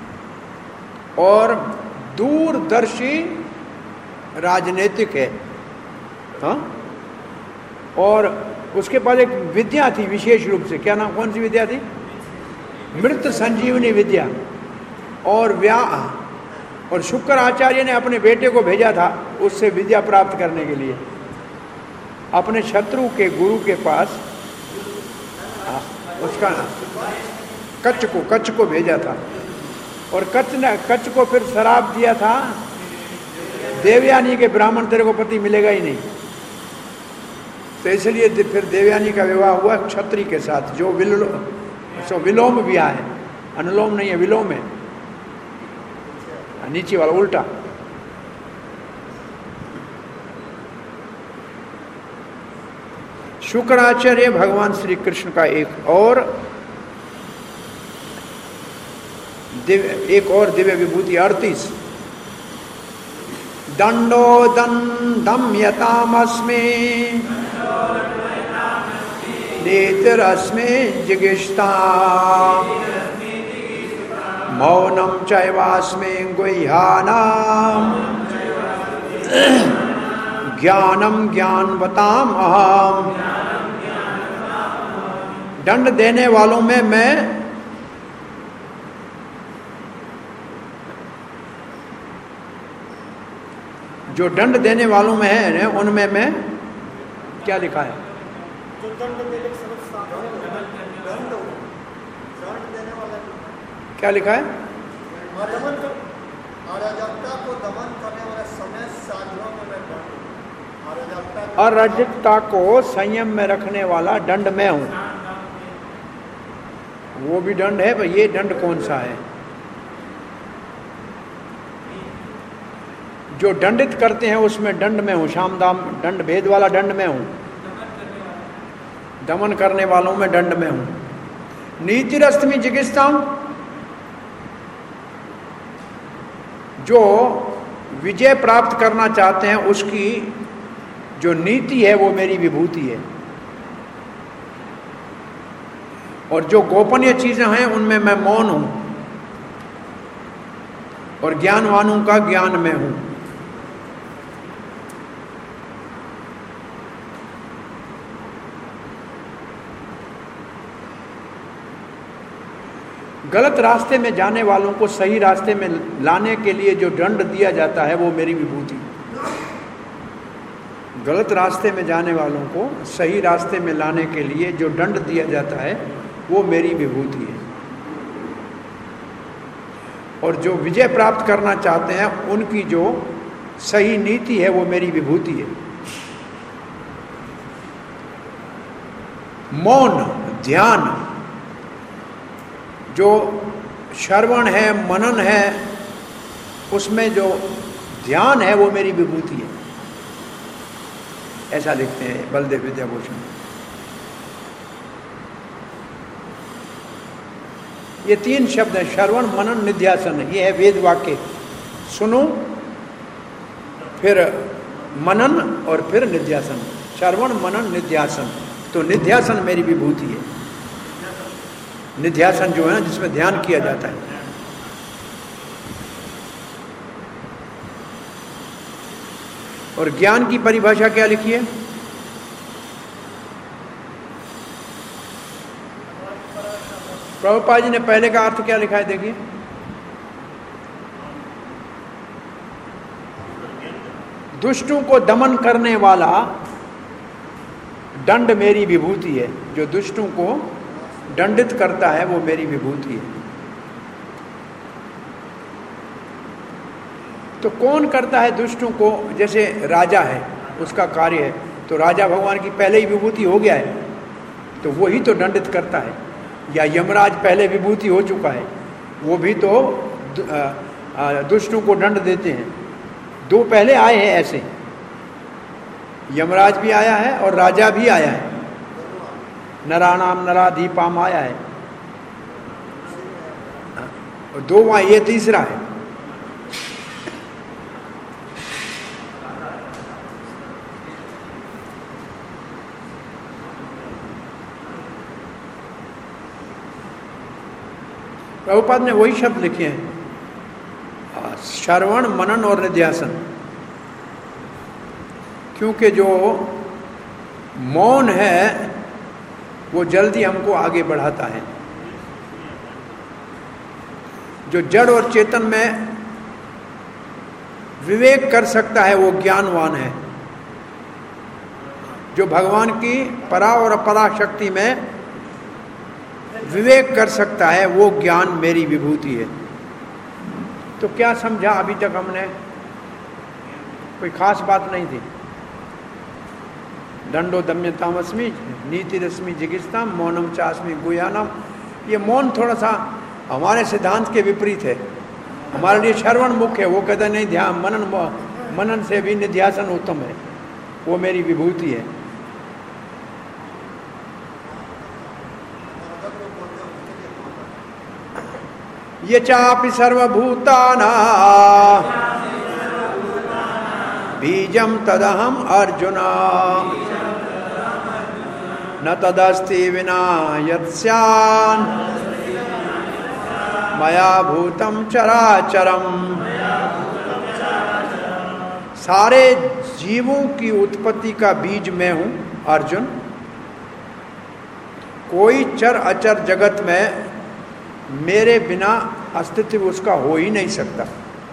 और दूरदर्शी राजनीतिक है। हाँ, और उसके पास एक विद्या थी विशेष रूप से, क्या नाम, कौन सी विद्या थी? मृत संजीवनी विद्या। और व्या और शुक्र आचार्य ने अपने बेटे को भेजा था उससे विद्या प्राप्त करने के लिए, अपने शत्रु के गुरु के पास। आ, उसका कच्छ को कच्छ को भेजा था, और कच्छ ने कच्छ को फिर शराप दिया था, देवयानी के ब्राह्मण तेरे को पति मिलेगा ही नहीं। तो इसलिए फिर देवयानी का विवाह हुआ क्षत्रिय के साथ, जो विलो सो विलोम विवाह है, अनुलोम नहीं है, विलोम है, नीचे वाला उल्टा। शुक्राचार्य भगवान श्री कृष्ण का एक और दिव्य एक और दिव्य विभूति अड़तीस। दंडो दंडम यतामस्मे नेत्रस्मे जिगिष्टा मौनम चैवास्मे गुह्यानाम ज्ञानम ज्ञानवताम अहम। दंड देने वालों में मैं जो दंड देने वालों में है उनमें मैं, क्या लिखा है? क्या लिखा है? अराजकता को दमन करने वाले समय साधनों में मैं दंड, अराजकता को संयम में रखने वाला दंड मैं हूं। वो भी दंड है, पर ये दंड कौन सा है? जो दंडित करते हैं उसमें दंड में हूं, शाम दाम दंड भेद वाला दंड में हूं, दमन करने वालों में दंड में हूं। नीतिरस्तमी जिगिस्ता, जो विजय प्राप्त करना चाहते हैं उसकी जो नीति है वो मेरी विभूति है। और जो गोपनीय चीजें हैं उनमें मैं मौन हूं, और ज्ञानवानों का ज्ञान में हूं। गलत रास्ते में जाने वालों को सही रास्ते में लाने के लिए जो दंड दिया जाता है वो मेरी विभूति। गलत रास्ते में जाने वालों को सही रास्ते में लाने के लिए जो दंड दिया जाता है वो मेरी विभूति है, और जो विजय प्राप्त करना चाहते हैं उनकी जो सही नीति है वो मेरी विभूति है। मौन, ध्यान, जो श्रवण है, मनन है, उसमें जो ध्यान है वो मेरी विभूति है, ऐसा लिखते हैं बलदेव विद्याभूषण। ये तीन शब्द हैं, श्रवण, मनन, निध्यासन। ये है वेद वाक्य। सुनो, फिर मनन और फिर निध्यासन। श्रवण, मनन, निध्यासन। तो निध्यासन मेरी विभूति है। निध्यासन जो है ना, जिसमें ध्यान किया जाता है। और ज्ञान की परिभाषा क्या लिखी है? प्रभुपाद जी ने पहले का अर्थ क्या लिखा है, देखिए। दुष्टों को दमन करने वाला दंड मेरी विभूति है। जो दुष्टों को दंडित करता है वो मेरी विभूति है। तो कौन करता है दुष्टों को? जैसे राजा है, उसका कार्य है, तो राजा भगवान की पहले ही विभूति हो गया है, तो वो ही तो दंडित करता है। या यमराज पहले विभूति हो चुका है, वो भी तो दुष्टों को दंड देते हैं। दो पहले आए हैं ऐसे, यमराज भी आया है और राजा भी आया है। नराणाम नराधीपाम आया है, और दो वहां, ये तीसरा है। प्रभुपाद ने वही शब्द लिखे हैं, श्रवण, मनन और निध्यासन। क्योंकि जो मौन है वो जल्दी हमको आगे बढ़ाता है। जो जड़ और चेतन में विवेक कर सकता है वो ज्ञानवान है। जो भगवान की परा और अपरा शक्ति में विवेक कर सकता है वो ज्ञान मेरी विभूति है। तो क्या समझा अभी तक हमने? कोई खास बात नहीं थी। दंडो दम्यतामस्मि, नीति रश्मि जिगिस्ताम, मौनम चास्मि गुयानम। ये मौन थोड़ा सा हमारे सिद्धांत के विपरीत है। हमारे लिए श्रवण मुख्य है, वो कहता नहीं, ध्यान मनन मनन से भी निध्यासन उत्तम है, वो मेरी विभूति है। ये चापि सर्वभूताना बीजम तदहम अर्जुना न तदस्ति विना यत्स्यान् मया भूतम चराचरम। सारे जीवों की उत्पत्ति का बीज मैं हूं अर्जुन। कोई चर अचर जगत में मेरे बिना अस्तित्व उसका हो ही नहीं सकता।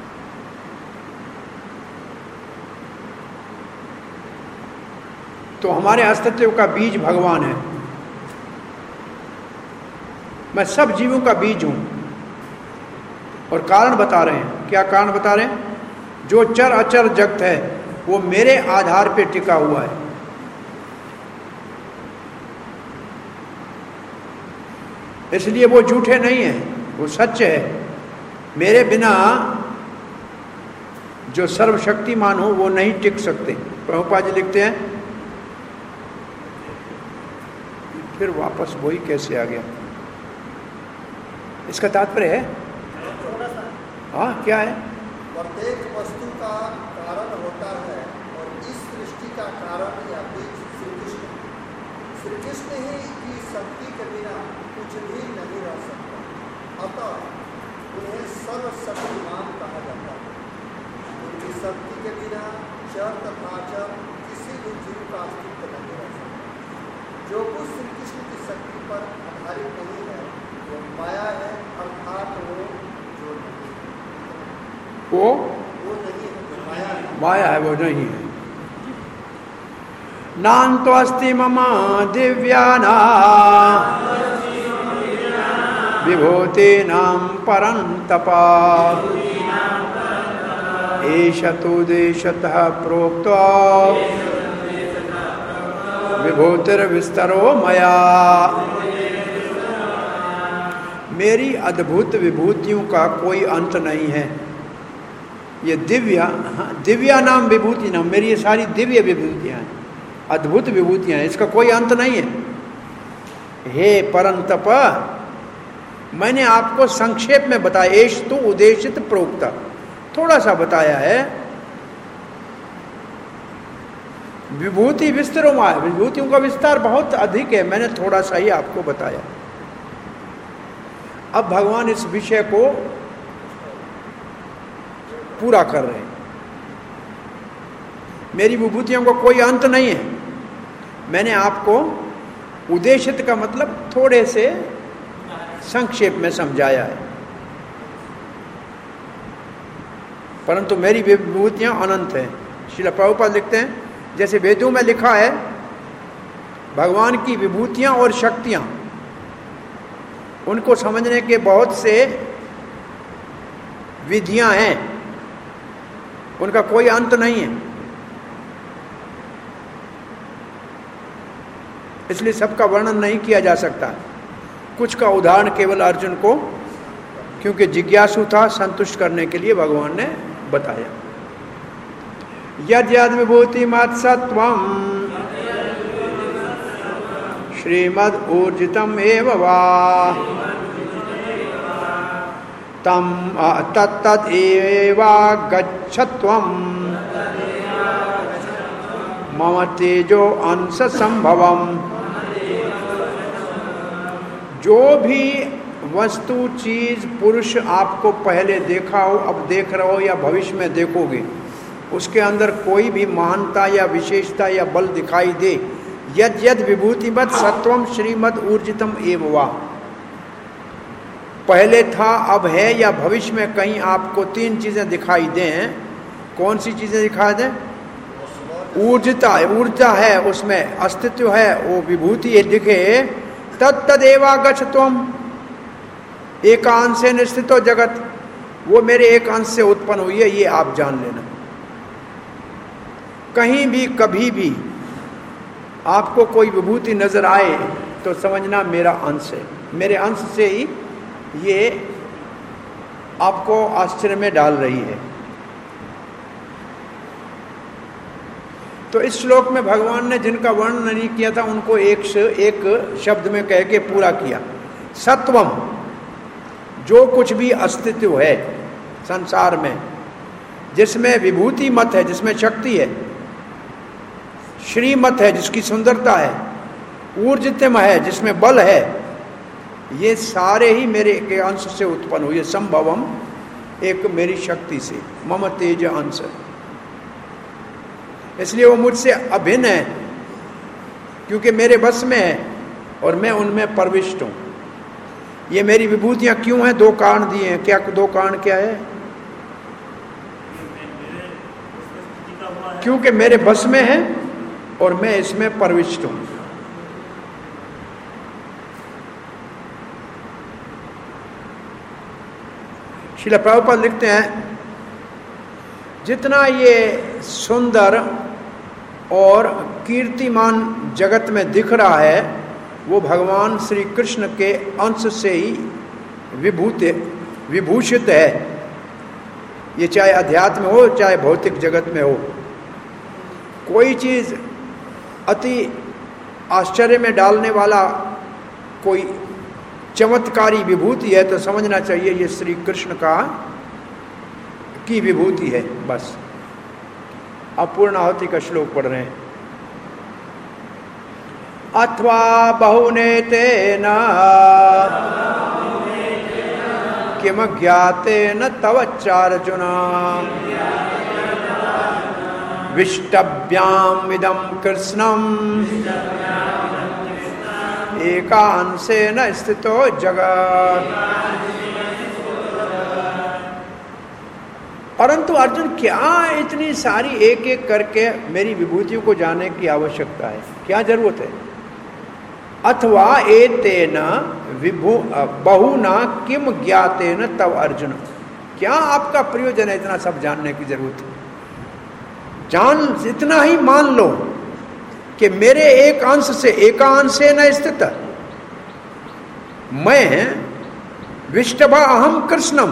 तो हमारे अस्तित्व का बीज भगवान है। मैं सब जीवों का बीज हूं। और कारण बता रहे हैं, क्या कारण बता रहे हैं? जो चर अचर जगत है वो मेरे आधार पे टिका हुआ है। इसलिए वो झूठे नहीं है, वो सच है। मेरे बिना जो सर्वशक्तिमान हो वो नहीं टिक सकते। प्रभुपाद जी लिखते हैं, फिर वापस वही कैसे आ गया? इसका तात्पर्य है, हाँ क्या है? प्रत्येक वस्तु का कारण होता है और इस सृष्टि का कारण या बीज श्री कृष्ण। श्री कृष्ण ही की शक्ति के बिना कुछ भी नहीं रह सकता। अतः उन्हें सर्वशक्तिमान कहा जाता है। उनकी शक्ति के बिना चर तथा अचर किसी भी जीव का अस्तित्व नहीं रह सकता। जो कुछ श्री कृष्ण की शक्ति पर आधारित नहीं है वो माया है, अर्थात वो जो नहीं वो वो नहीं है, माया है। माया है, वो नहीं है। नान्तो अस्ति मम दिव्याना विभूतीनां परन्तपा एष तु देशतः प्रोक्तो विभूतिर्विस्तरो मया। मेरी अद्भुत विभूतियों का कोई अंत नहीं है। ये दिव्या दिव्या नाम विभूति नाम, मेरी ये सारी दिव्य विभूतियाँ हैं, अद्भुत विभूतियाँ हैं, इसका कोई अंत नहीं है। हे परंतप, मैंने आपको संक्षेप में बताया, एष तु उदेशित प्रोक्ता, थोड़ा सा बताया है। विभूति विस्तरोमा, विभूतियों का विस्तार बहुत अधिक है, मैंने थोड़ा सा ही आपको बताया। अब भगवान इस विषय को पूरा कर रहे हैं। मेरी विभूतियों का कोई अंत नहीं है। मैंने आपको उद्देशित का मतलब थोड़े से संक्षेप में समझाया है, परंतु मेरी विभूतियां अनंत हैं। श्रील प्रभुपाद लिखते हैं, जैसे वेदों में लिखा है भगवान की विभूतियां और शक्तियां, उनको समझने के बहुत से विधियां हैं, उनका कोई अंत नहीं है, इसलिए सबका वर्णन नहीं किया जा सकता। कुछ का उदाहरण केवल अर्जुन को, क्योंकि जिज्ञासु था, संतुष्ट करने के लिए भगवान ने बताया। यद यद विभूति मत सत्वम श्रीमद ऊर्जितम एव वा तम तत्तद एवा गच्छत्वम मम तेजो अंश संभवम। जो भी वस्तु, चीज, पुरुष आपको पहले देखा हो, अब देख रहे हो या भविष्य में देखोगे, उसके अंदर कोई भी महानता या विशेषता या बल दिखाई दे, यद यद विभूतिमत सत्वम श्रीमद ऊर्जितम एव वा, पहले था, अब है या भविष्य में कहीं आपको तीन चीजें दिखाई दें, कौन सी चीजें दिखाई दें? ऊर्जिता, ऊर्जा है, उसमें अस्तित्व है, वो विभूति है दिखे, तत्तदेवा गच्छत्वम, एकांश से निश्चितो जगत, वो मेरे एक अंश से उत्पन्न हुई है, ये आप जान लेना। कहीं भी कभी भी आपको कोई विभूति नजर आए तो समझना मेरा अंश है, मेरे अंश से ही ये आपको आश्चर्य में डाल रही है। तो इस श्लोक में भगवान ने जिनका वर्णन नहीं किया था उनको एक एक शब्द में कह के पूरा किया। सत्वम, जो कुछ भी अस्तित्व है संसार में, जिसमें विभूति मत है, जिसमें शक्ति है, श्रीमत है, जिसकी सुंदरता है, ऊर्जितम है, जिसमें बल है, ये सारे ही मेरे एक अंश से उत्पन्न हुए, संभवम, एक मेरी शक्ति से, मम तेज अंश, इसलिए वो मुझसे अभिन्न है, क्योंकि मेरे बस में है और मैं उनमें प्रविष्ट हूं। ये मेरी विभूतियां क्यों हैं? दो कारण दिए हैं। क्या दो कारण क्या है? क्योंकि मेरे बस में है और मैं इसमें प्रविष्ट हूं। श्रील प्रभुपाद लिखते हैं, जितना ये सुंदर और कीर्तिमान जगत में दिख रहा है, वो भगवान श्री कृष्ण के अंश से ही विभूत विभूषित है। ये चाहे अध्यात्म हो, चाहे भौतिक जगत में हो। कोई चीज अति आश्चर्य में डालने वाला कोई चमत्कारी विभूति है तो समझना चाहिए ये श्री कृष्ण का की विभूति है, बस। अब पूर्णाहुति का श्लोक पढ़ रहे हैं। अथवा बहुनेतेन किम ज्ञातेन तव चार्जुन विष्टभ्याम इदं कृष्णम एकांशेन स्थितो जगत्। परंतु अर्जुन क्या इतनी सारी एक एक करके मेरी विभूतियों को जानने की आवश्यकता है, क्या जरूरत है? अथवा एतेन विभु बहुना किम ज्ञातेन तव अर्जुन, क्या आपका प्रयोजन है इतना सब जानने की जरूरत है? जान इतना ही मान लो कि मेरे एक अंश से एकांशे न स्थित मैं विष्टभा अहम कृष्णम,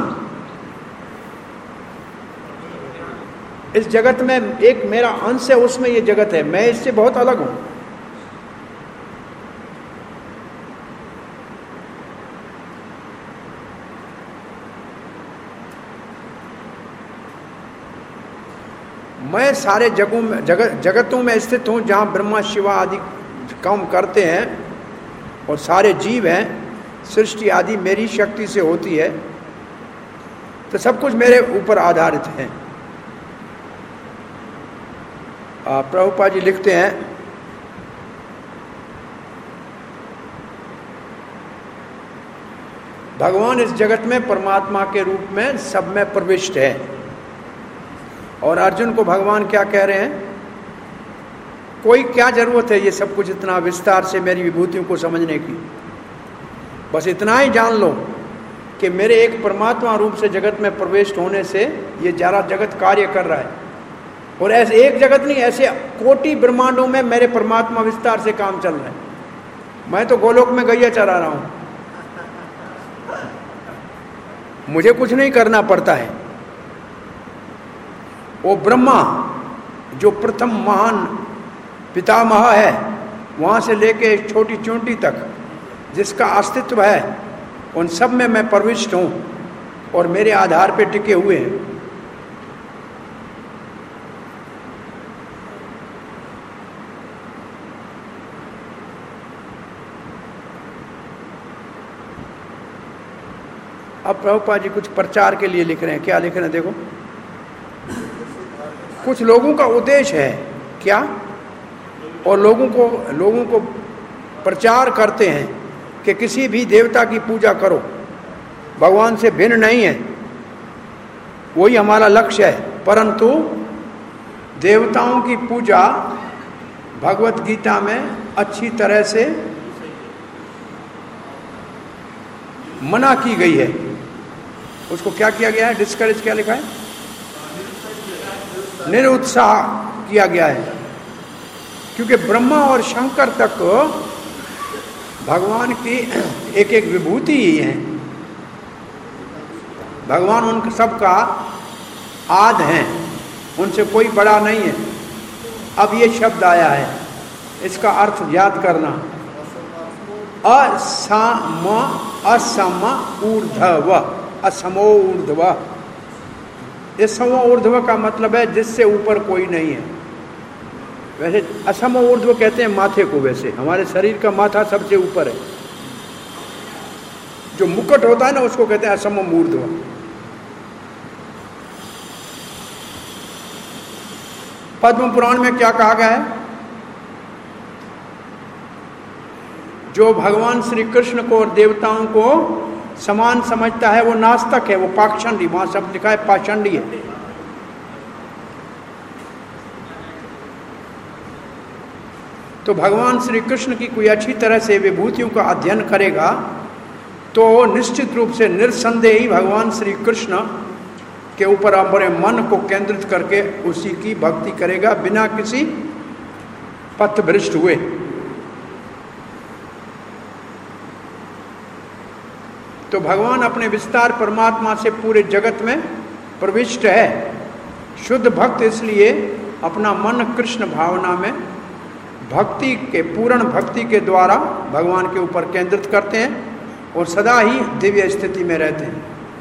इस जगत में एक मेरा अंश है, उसमें ये जगत है, मैं इससे बहुत अलग हूं। मैं सारे जगों में जगत जगतों में स्थित हूं जहां ब्रह्मा शिवा आदि काम करते हैं और सारे जीव हैं, सृष्टि आदि मेरी शक्ति से होती है, तो सब कुछ मेरे ऊपर आधारित है। प्रभुपाद जी लिखते हैं, भगवान इस जगत में परमात्मा के रूप में सब में प्रविष्ट है। और अर्जुन को भगवान क्या कह रहे हैं, कोई क्या जरूरत है ये सब कुछ इतना विस्तार से मेरी विभूतियों को समझने की, बस इतना ही जान लो कि मेरे एक परमात्मा रूप से जगत में प्रवेश होने से ये सारा जगत कार्य कर रहा है। और ऐसे एक जगत नहीं, ऐसे कोटि ब्रह्मांडों में मेरे परमात्मा विस्तार से काम चल रहा है। मैं तो गोलोक में गैया चरा रहा हूं, मुझे कुछ नहीं करना पड़ता है। वो ब्रह्मा जो प्रथम महान पितामह है, वहां से लेके छोटी चूंटी तक जिसका अस्तित्व है, उन सब में मैं प्रविष्ट हूं और मेरे आधार पे टिके हुए हैं। अब प्रभुपाद जी कुछ प्रचार के लिए लिख रहे हैं, क्या लिख रहे हैं देखो। कुछ लोगों का उद्देश्य है क्या, और लोगों को लोगों को प्रचार करते हैं कि किसी भी देवता की पूजा करो, भगवान से भिन्न नहीं है, वही हमारा लक्ष्य है। परंतु देवताओं की पूजा भगवत गीता में अच्छी तरह से मना की गई है। उसको क्या किया गया है, डिस्करेज क्या लिखा है, निरुत्साह किया गया है। क्योंकि ब्रह्मा और शंकर तक भगवान की एक एक विभूति ही है, भगवान उन सबका आद हैं, उनसे कोई बड़ा नहीं है। अब ये शब्द आया है, इसका अर्थ याद करना, असम असम ऊर्ध्व, असमो ऊर्ध्व। इस समो ऊर्ध्व का मतलब है जिससे ऊपर कोई नहीं है। वैसे असमो ऊर्ध्व कहते हैं माथे को, वैसे हमारे शरीर का माथा सबसे ऊपर है, जो मुकुट होता है ना उसको कहते हैं असमो ऊर्ध्व। पद्म पुराण में क्या कहा गया है, जो भगवान श्री कृष्ण को और देवताओं को समान समझता है वो नास्तिक है, वो पाखंडी, वहां सब लिखा है पाषंडी है। तो भगवान श्री कृष्ण की कोई अच्छी तरह से विभूतियों का अध्ययन करेगा तो निश्चित रूप से निर्संदेह ही भगवान श्री कृष्ण के ऊपर अपने मन को केंद्रित करके उसी की भक्ति करेगा बिना किसी पथभ्रष्ट हुए। तो भगवान अपने विस्तार परमात्मा से पूरे जगत में प्रविष्ट है। शुद्ध भक्त इसलिए अपना मन कृष्ण भावना में भक्ति के पूर्ण भक्ति के द्वारा भगवान के ऊपर केंद्रित करते हैं और सदा ही दिव्य स्थिति में रहते हैं।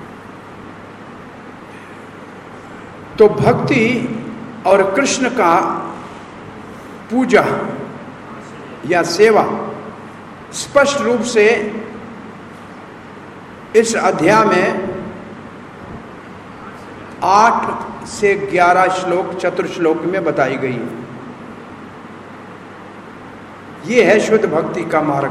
तो भक्ति और कृष्ण का पूजा या सेवा स्पष्ट रूप से इस अध्याय में आठ से ग्यारह श्लोक चतुर्श्लोक में बताई गई है। ये है शुद्ध भक्ति का मार्ग।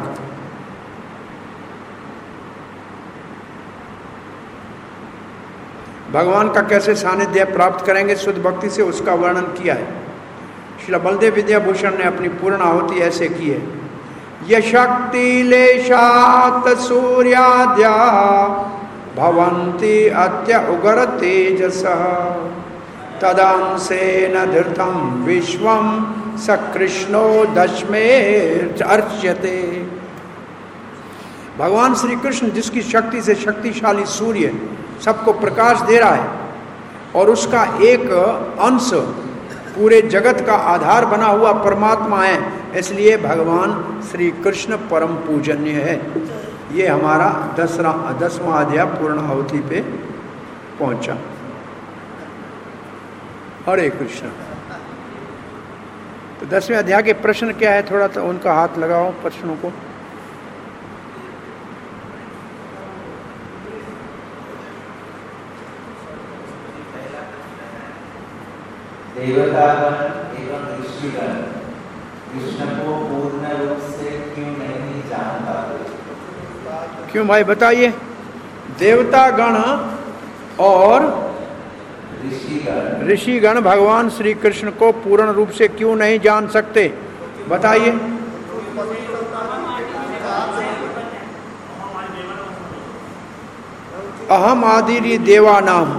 भगवान का कैसे सानिध्य प्राप्त करेंगे शुद्ध भक्ति से, उसका वर्णन किया है। श्रील बलदेव विद्याभूषण ने अपनी पूर्ण आहुति ऐसे की है। यशक्ति लेशात सूर्याद्या भवन्ति अत्य उगर तेजसः तदांसेन धृतं विश्वं स कृष्णो दशमे अर्च्यते। भगवान श्री कृष्ण जिसकी शक्ति से शक्तिशाली सूर्य सबको प्रकाश दे रहा है और उसका एक अंश पूरे जगत का आधार बना हुआ परमात्मा है, इसलिए भगवान श्री कृष्ण परम पूजनीय है। ये हमारा दसरा दसवां अध्याय पूर्ण आहुति पे पहुंचा। हरे कृष्ण। तो दसवें अध्याय के प्रश्न क्या है, थोड़ा तो उनका हाथ लगाओ प्रश्नों को। देवतागण एवं ऋषिगण कृष्ण को पूर्ण रूप से क्यों नहीं जान पाते? क्यों भाई बताइए। देवतागण और ऋषिगण ऋषिगण भगवान श्री कृष्ण को पूर्ण रूप से क्यों नहीं जान सकते, बताइए। अहम आदिरी देवा नाम,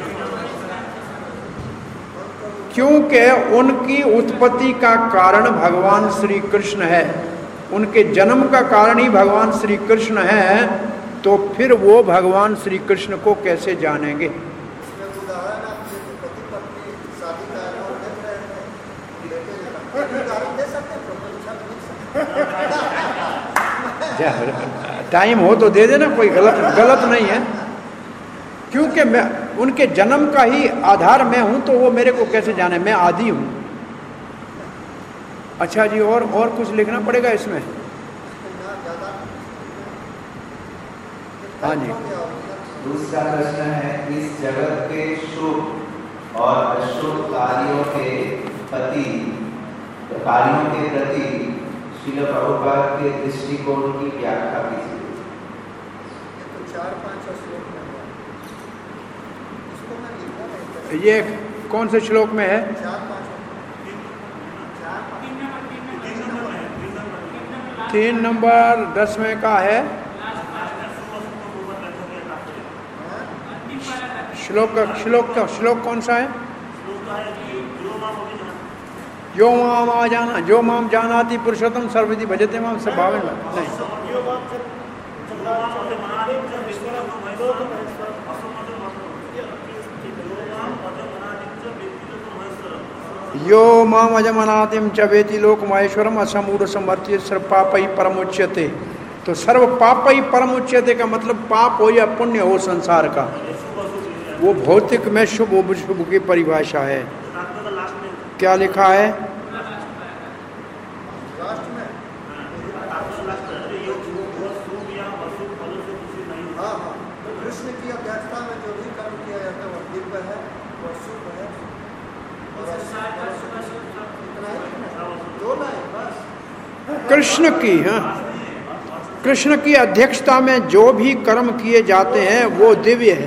क्योंकि उनकी उत्पत्ति का कारण भगवान श्री कृष्ण है, उनके जन्म का कारण ही भगवान श्री कृष्ण है, तो फिर वो भगवान श्री कृष्ण को कैसे जानेंगे? टाइम हो तो दे देना, कोई गलत गलत नहीं है। क्योंकि मैं उनके जन्म का ही आधार मैं हूं, तो वो मेरे को कैसे जाने, मैं आदि हूं। अच्छा जी, और और कुछ लिखना पड़ेगा इसमें? हाँ जी। दूसरा प्रश्न है, इस जगत के शुभ और अशुभ कार्यों के प्रति कार्यों के प्रति श्रील प्रभुपाद के दृष्टिकोण की व्याख्या कीजिए। ये कौन से श्लोक में है? तीन नंबर दसवें का है श्लोक। श्लोक का श्लोक कौन सा है? यो माम आ जाना जो माम जानाति पुरुषोत्तम सर्वविधि भजते माम सब भावे नहीं। यो माम अजमनातिम च वेति लोक माहेश्वरम असमूढ़ समर्थ्य सर्व पाप ही परमुच्यते। तो सर्व पाप ही परमुच्यते का मतलब पाप हो या पुण्य हो संसार का, वो भौतिक में शुभ अशुभ की परिभाषा है। क्या लिखा है? कृष्ण की अध्यक्षता में जो भी कर्म किया जाता है वह दिव्य है, वह शुभ है। कृष्ण की हाँ कृष्ण की अध्यक्षता में जो भी कर्म किए जाते हैं वो दिव्य है,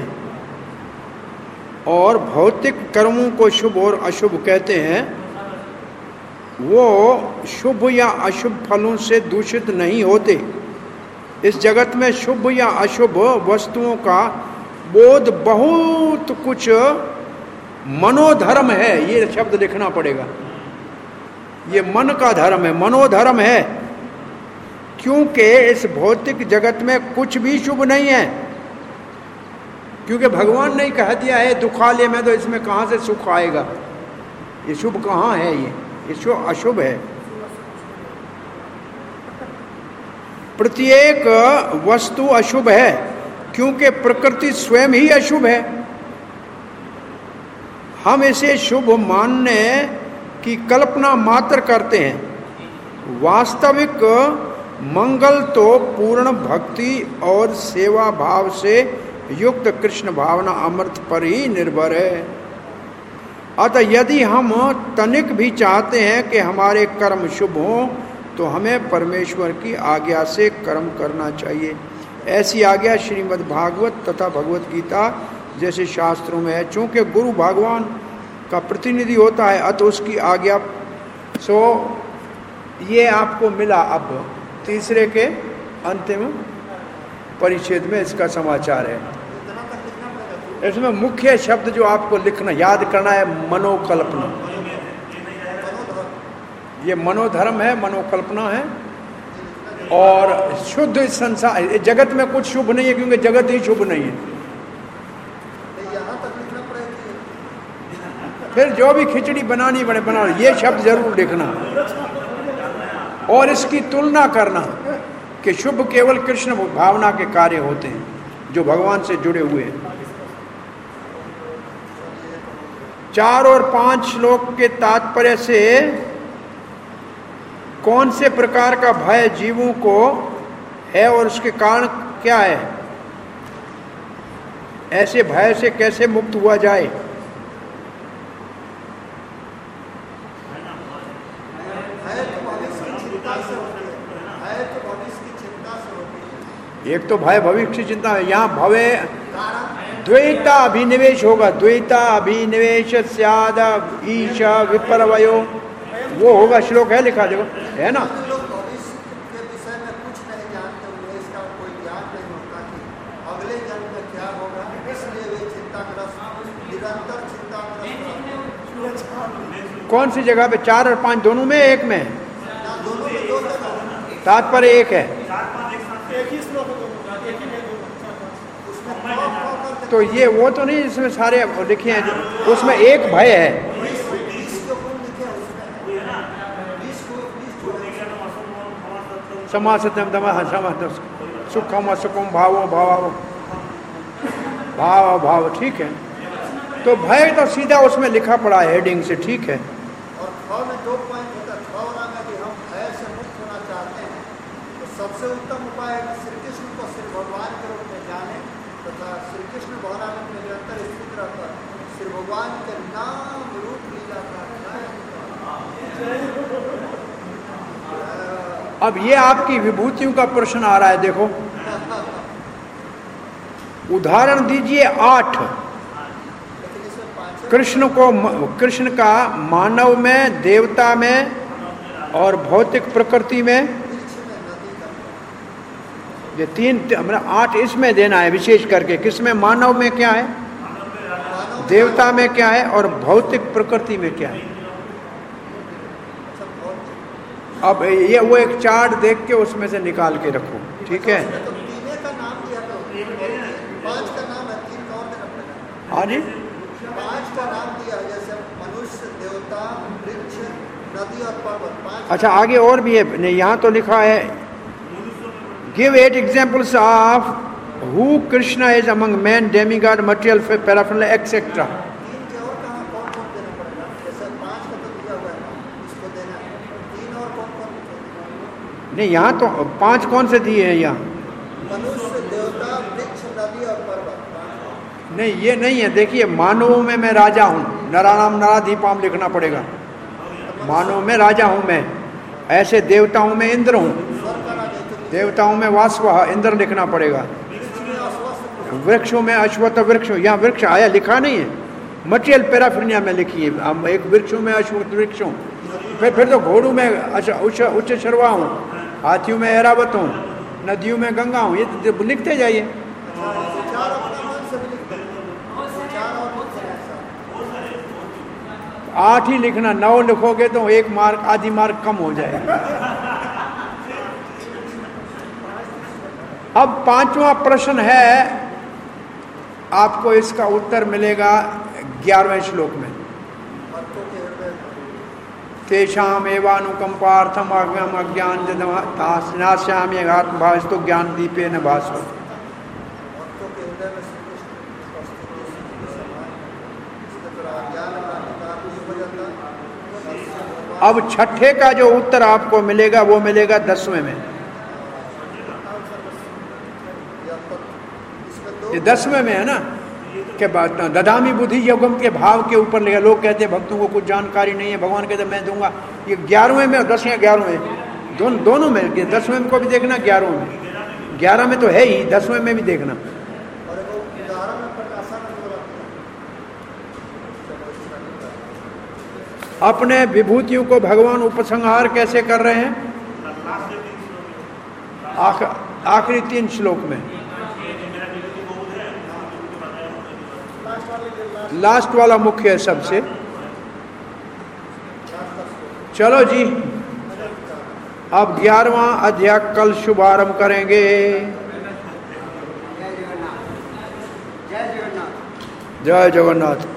और भौतिक कर्मों को शुभ और अशुभ कहते हैं। वो शुभ या अशुभ फलों से दूषित नहीं होते। इस जगत में शुभ या अशुभ वस्तुओं का बोध बहुत कुछ मनोधर्म है, ये शब्द लिखना पड़ेगा। ये मन का धर्म है, मनोधर्म है, क्योंकि इस भौतिक जगत में कुछ भी शुभ नहीं है। क्योंकि भगवान ने कह दिया है दुखालय में, तो इसमें कहाँ से सुख आएगा? ये शुभ कहाँ है? ये ये शुभ अशुभ है। प्रत्येक वस्तु अशुभ है क्योंकि प्रकृति स्वयं ही अशुभ है। हम इसे शुभ मानने की कल्पना मात्र करते हैं। वास्तविक मंगल तो पूर्ण भक्ति और सेवा भाव से युक्त कृष्ण भावना अमृत पर ही निर्भर है। अतः यदि हम तनिक भी चाहते हैं कि हमारे कर्म शुभ हों, तो हमें परमेश्वर की आज्ञा से कर्म करना चाहिए। ऐसी आज्ञा श्रीमद् भागवत तथा भगवत गीता जैसे शास्त्रों में है। चूंकि गुरु भगवान का प्रतिनिधि होता है अतः उसकी आज्ञा। सो ये आपको मिला अब तीसरे के अंतिम परिच्छेद में इसका समाचार है। इसमें मुख्य शब्द जो आपको लिखना याद करना है मनोकल्पना। ये मनोधर्म है, मनोकल्पना है। और शुद्ध संसार, जगत में कुछ शुभ नहीं है क्योंकि जगत ही शुभ नहीं है। फिर जो भी खिचड़ी बनानी पड़े बना, ये शब्द जरूर लिखना और इसकी तुलना करना कि शुभ केवल कृष्ण भावना के कार्य होते हैं जो भगवान से जुड़े हुए हैं। चार और पांच श्लोक के तात्पर्य से कौन से प्रकार का भय जीवों को है और उसके कारण क्या है, ऐसे भय से कैसे मुक्त हुआ जाए। एक तो भय भविष्य की चिंता है, यहाँ भवे द्वैता अभिनिवेश होगा, द्वैता अभिनिवेश स्याद ईशा विपर्वयो, वो होगा। श्लोक है लिखा देखो, है ना। भविष्य के विषय में कुछ नहीं जानते, उन्हें इसका कोई ज्ञान नहीं होता कि अगले जन्म में क्या होगा, इसलिए वे चिंताग्रस्त, निरंतर चिंताग्रस्त। कौन सी जगह पे? चार और पांच दोनों में, एक में? दोनों में दो जगह तात्पर्य एक है। तो ये वो तो नहीं जिसमें सारे लिखे हैं, उसमें एक भय है। समासत्यम दमः समः सुखम असुखम भावो भाव भाव भाव, ठीक है। तो भय तो सीधा उसमें लिखा पड़ा है हेडिंग से, ठीक है। और ख में दो पॉइंट होता है। ख वाला में कि हम भय से मुक्त होना चाहते हैं तो सबसे उत्तम उपाय है कि श्री कृष्ण को श्री भगवान के रूप में जाने तथा श्री कृष्ण भगवान में निरंतर स्थित रहकर श्री भगवान के नाम रूप लीला का। अब ये आपकी विभूतियों का प्रश्न आ रहा है, देखो उदाहरण दीजिए आठ। कृष्ण को, कृष्ण का मानव में, देवता में और भौतिक प्रकृति में, ये तीन मतलब आठ इसमें देना है विशेष करके। किसमें? मानव में क्या है, देवता में क्या है और भौतिक प्रकृति में क्या है। अब ये वो एक चार्ट देख के उसमें से निकाल के रखो, ठीक है। हाँ जी, पांच का नाम दिया, जैसे मनुष्य, देवता, वृक्ष, नदी और पर्वत। अच्छा आगे और भी है, नहीं यहाँ तो लिखा है give eight examples of who Krishna is among man, demigod, material paraphernalia etcetera. नहीं यहाँ तो पांच कौन से दिए हैं यहाँ? मनुष्य, देवता, वृक्ष, नदी और पर्वत। नहीं ये नहीं है। देखिए मानवों में मैं राजा हूँ, नराणाम नराधीपाम लिखना पड़ेगा। मानव में राजा हूँ मैं। ऐसे देवताओं में इंद्र हूँ, देवताओं में वासवा, इंद्र लिखना पड़ेगा। वृक्षों में अश्वत्थ वृक्ष, यहाँ वृक्ष आया लिखा नहीं है, मटेरियल पैराफिरनिया में लिखी है। हम एक वृक्षों में अश्वत्थ वृक्षों, फिर फिर तो घोड़ों में उच्च उच्च शर्वा हूँ, हाथियों में ऐरावत हूँ, नदियों में गंगा हूँ। ये तो लिखते जाइए। आठ ही लिखना, नौ लिखोगे तो एक मार्क, आधी मार्क कम हो जाएगा। अब पांचवा प्रश्न है, आपको इसका उत्तर मिलेगा ग्यारहवें श्लोक में। तेषाम एवानुकंपार्थम अज्ञान अज्ञान नाश्यामि भावस्तु ज्ञान दीपे न भास्वति। अब छठे का जो उत्तर आपको मिलेगा वो मिलेगा दसवें में। ये दसवें में है ना कि ददामी बुद्धि योगम के भाव के ऊपर लिखा। लोग कहते हैं भक्तों को कुछ जानकारी नहीं है, भगवान कहते मैं दूंगा। ये ग्यारहवें में और दस या ग्यारहवें दोनों दोनों में, दसवें में को भी देखना, ग्यारहवें में। ग्यारह में तो है ही, दसवें में भी देखना। अपने विभूतियों को भगवान उपसंहार कैसे कर रहे हैं? आख, आखिरी तीन श्लोक में, लास्ट वाला मुख्य है सबसे। चलो जी, अब ग्यारहवां अध्याय कल शुभारंभ करेंगे। जय जगन्नाथ।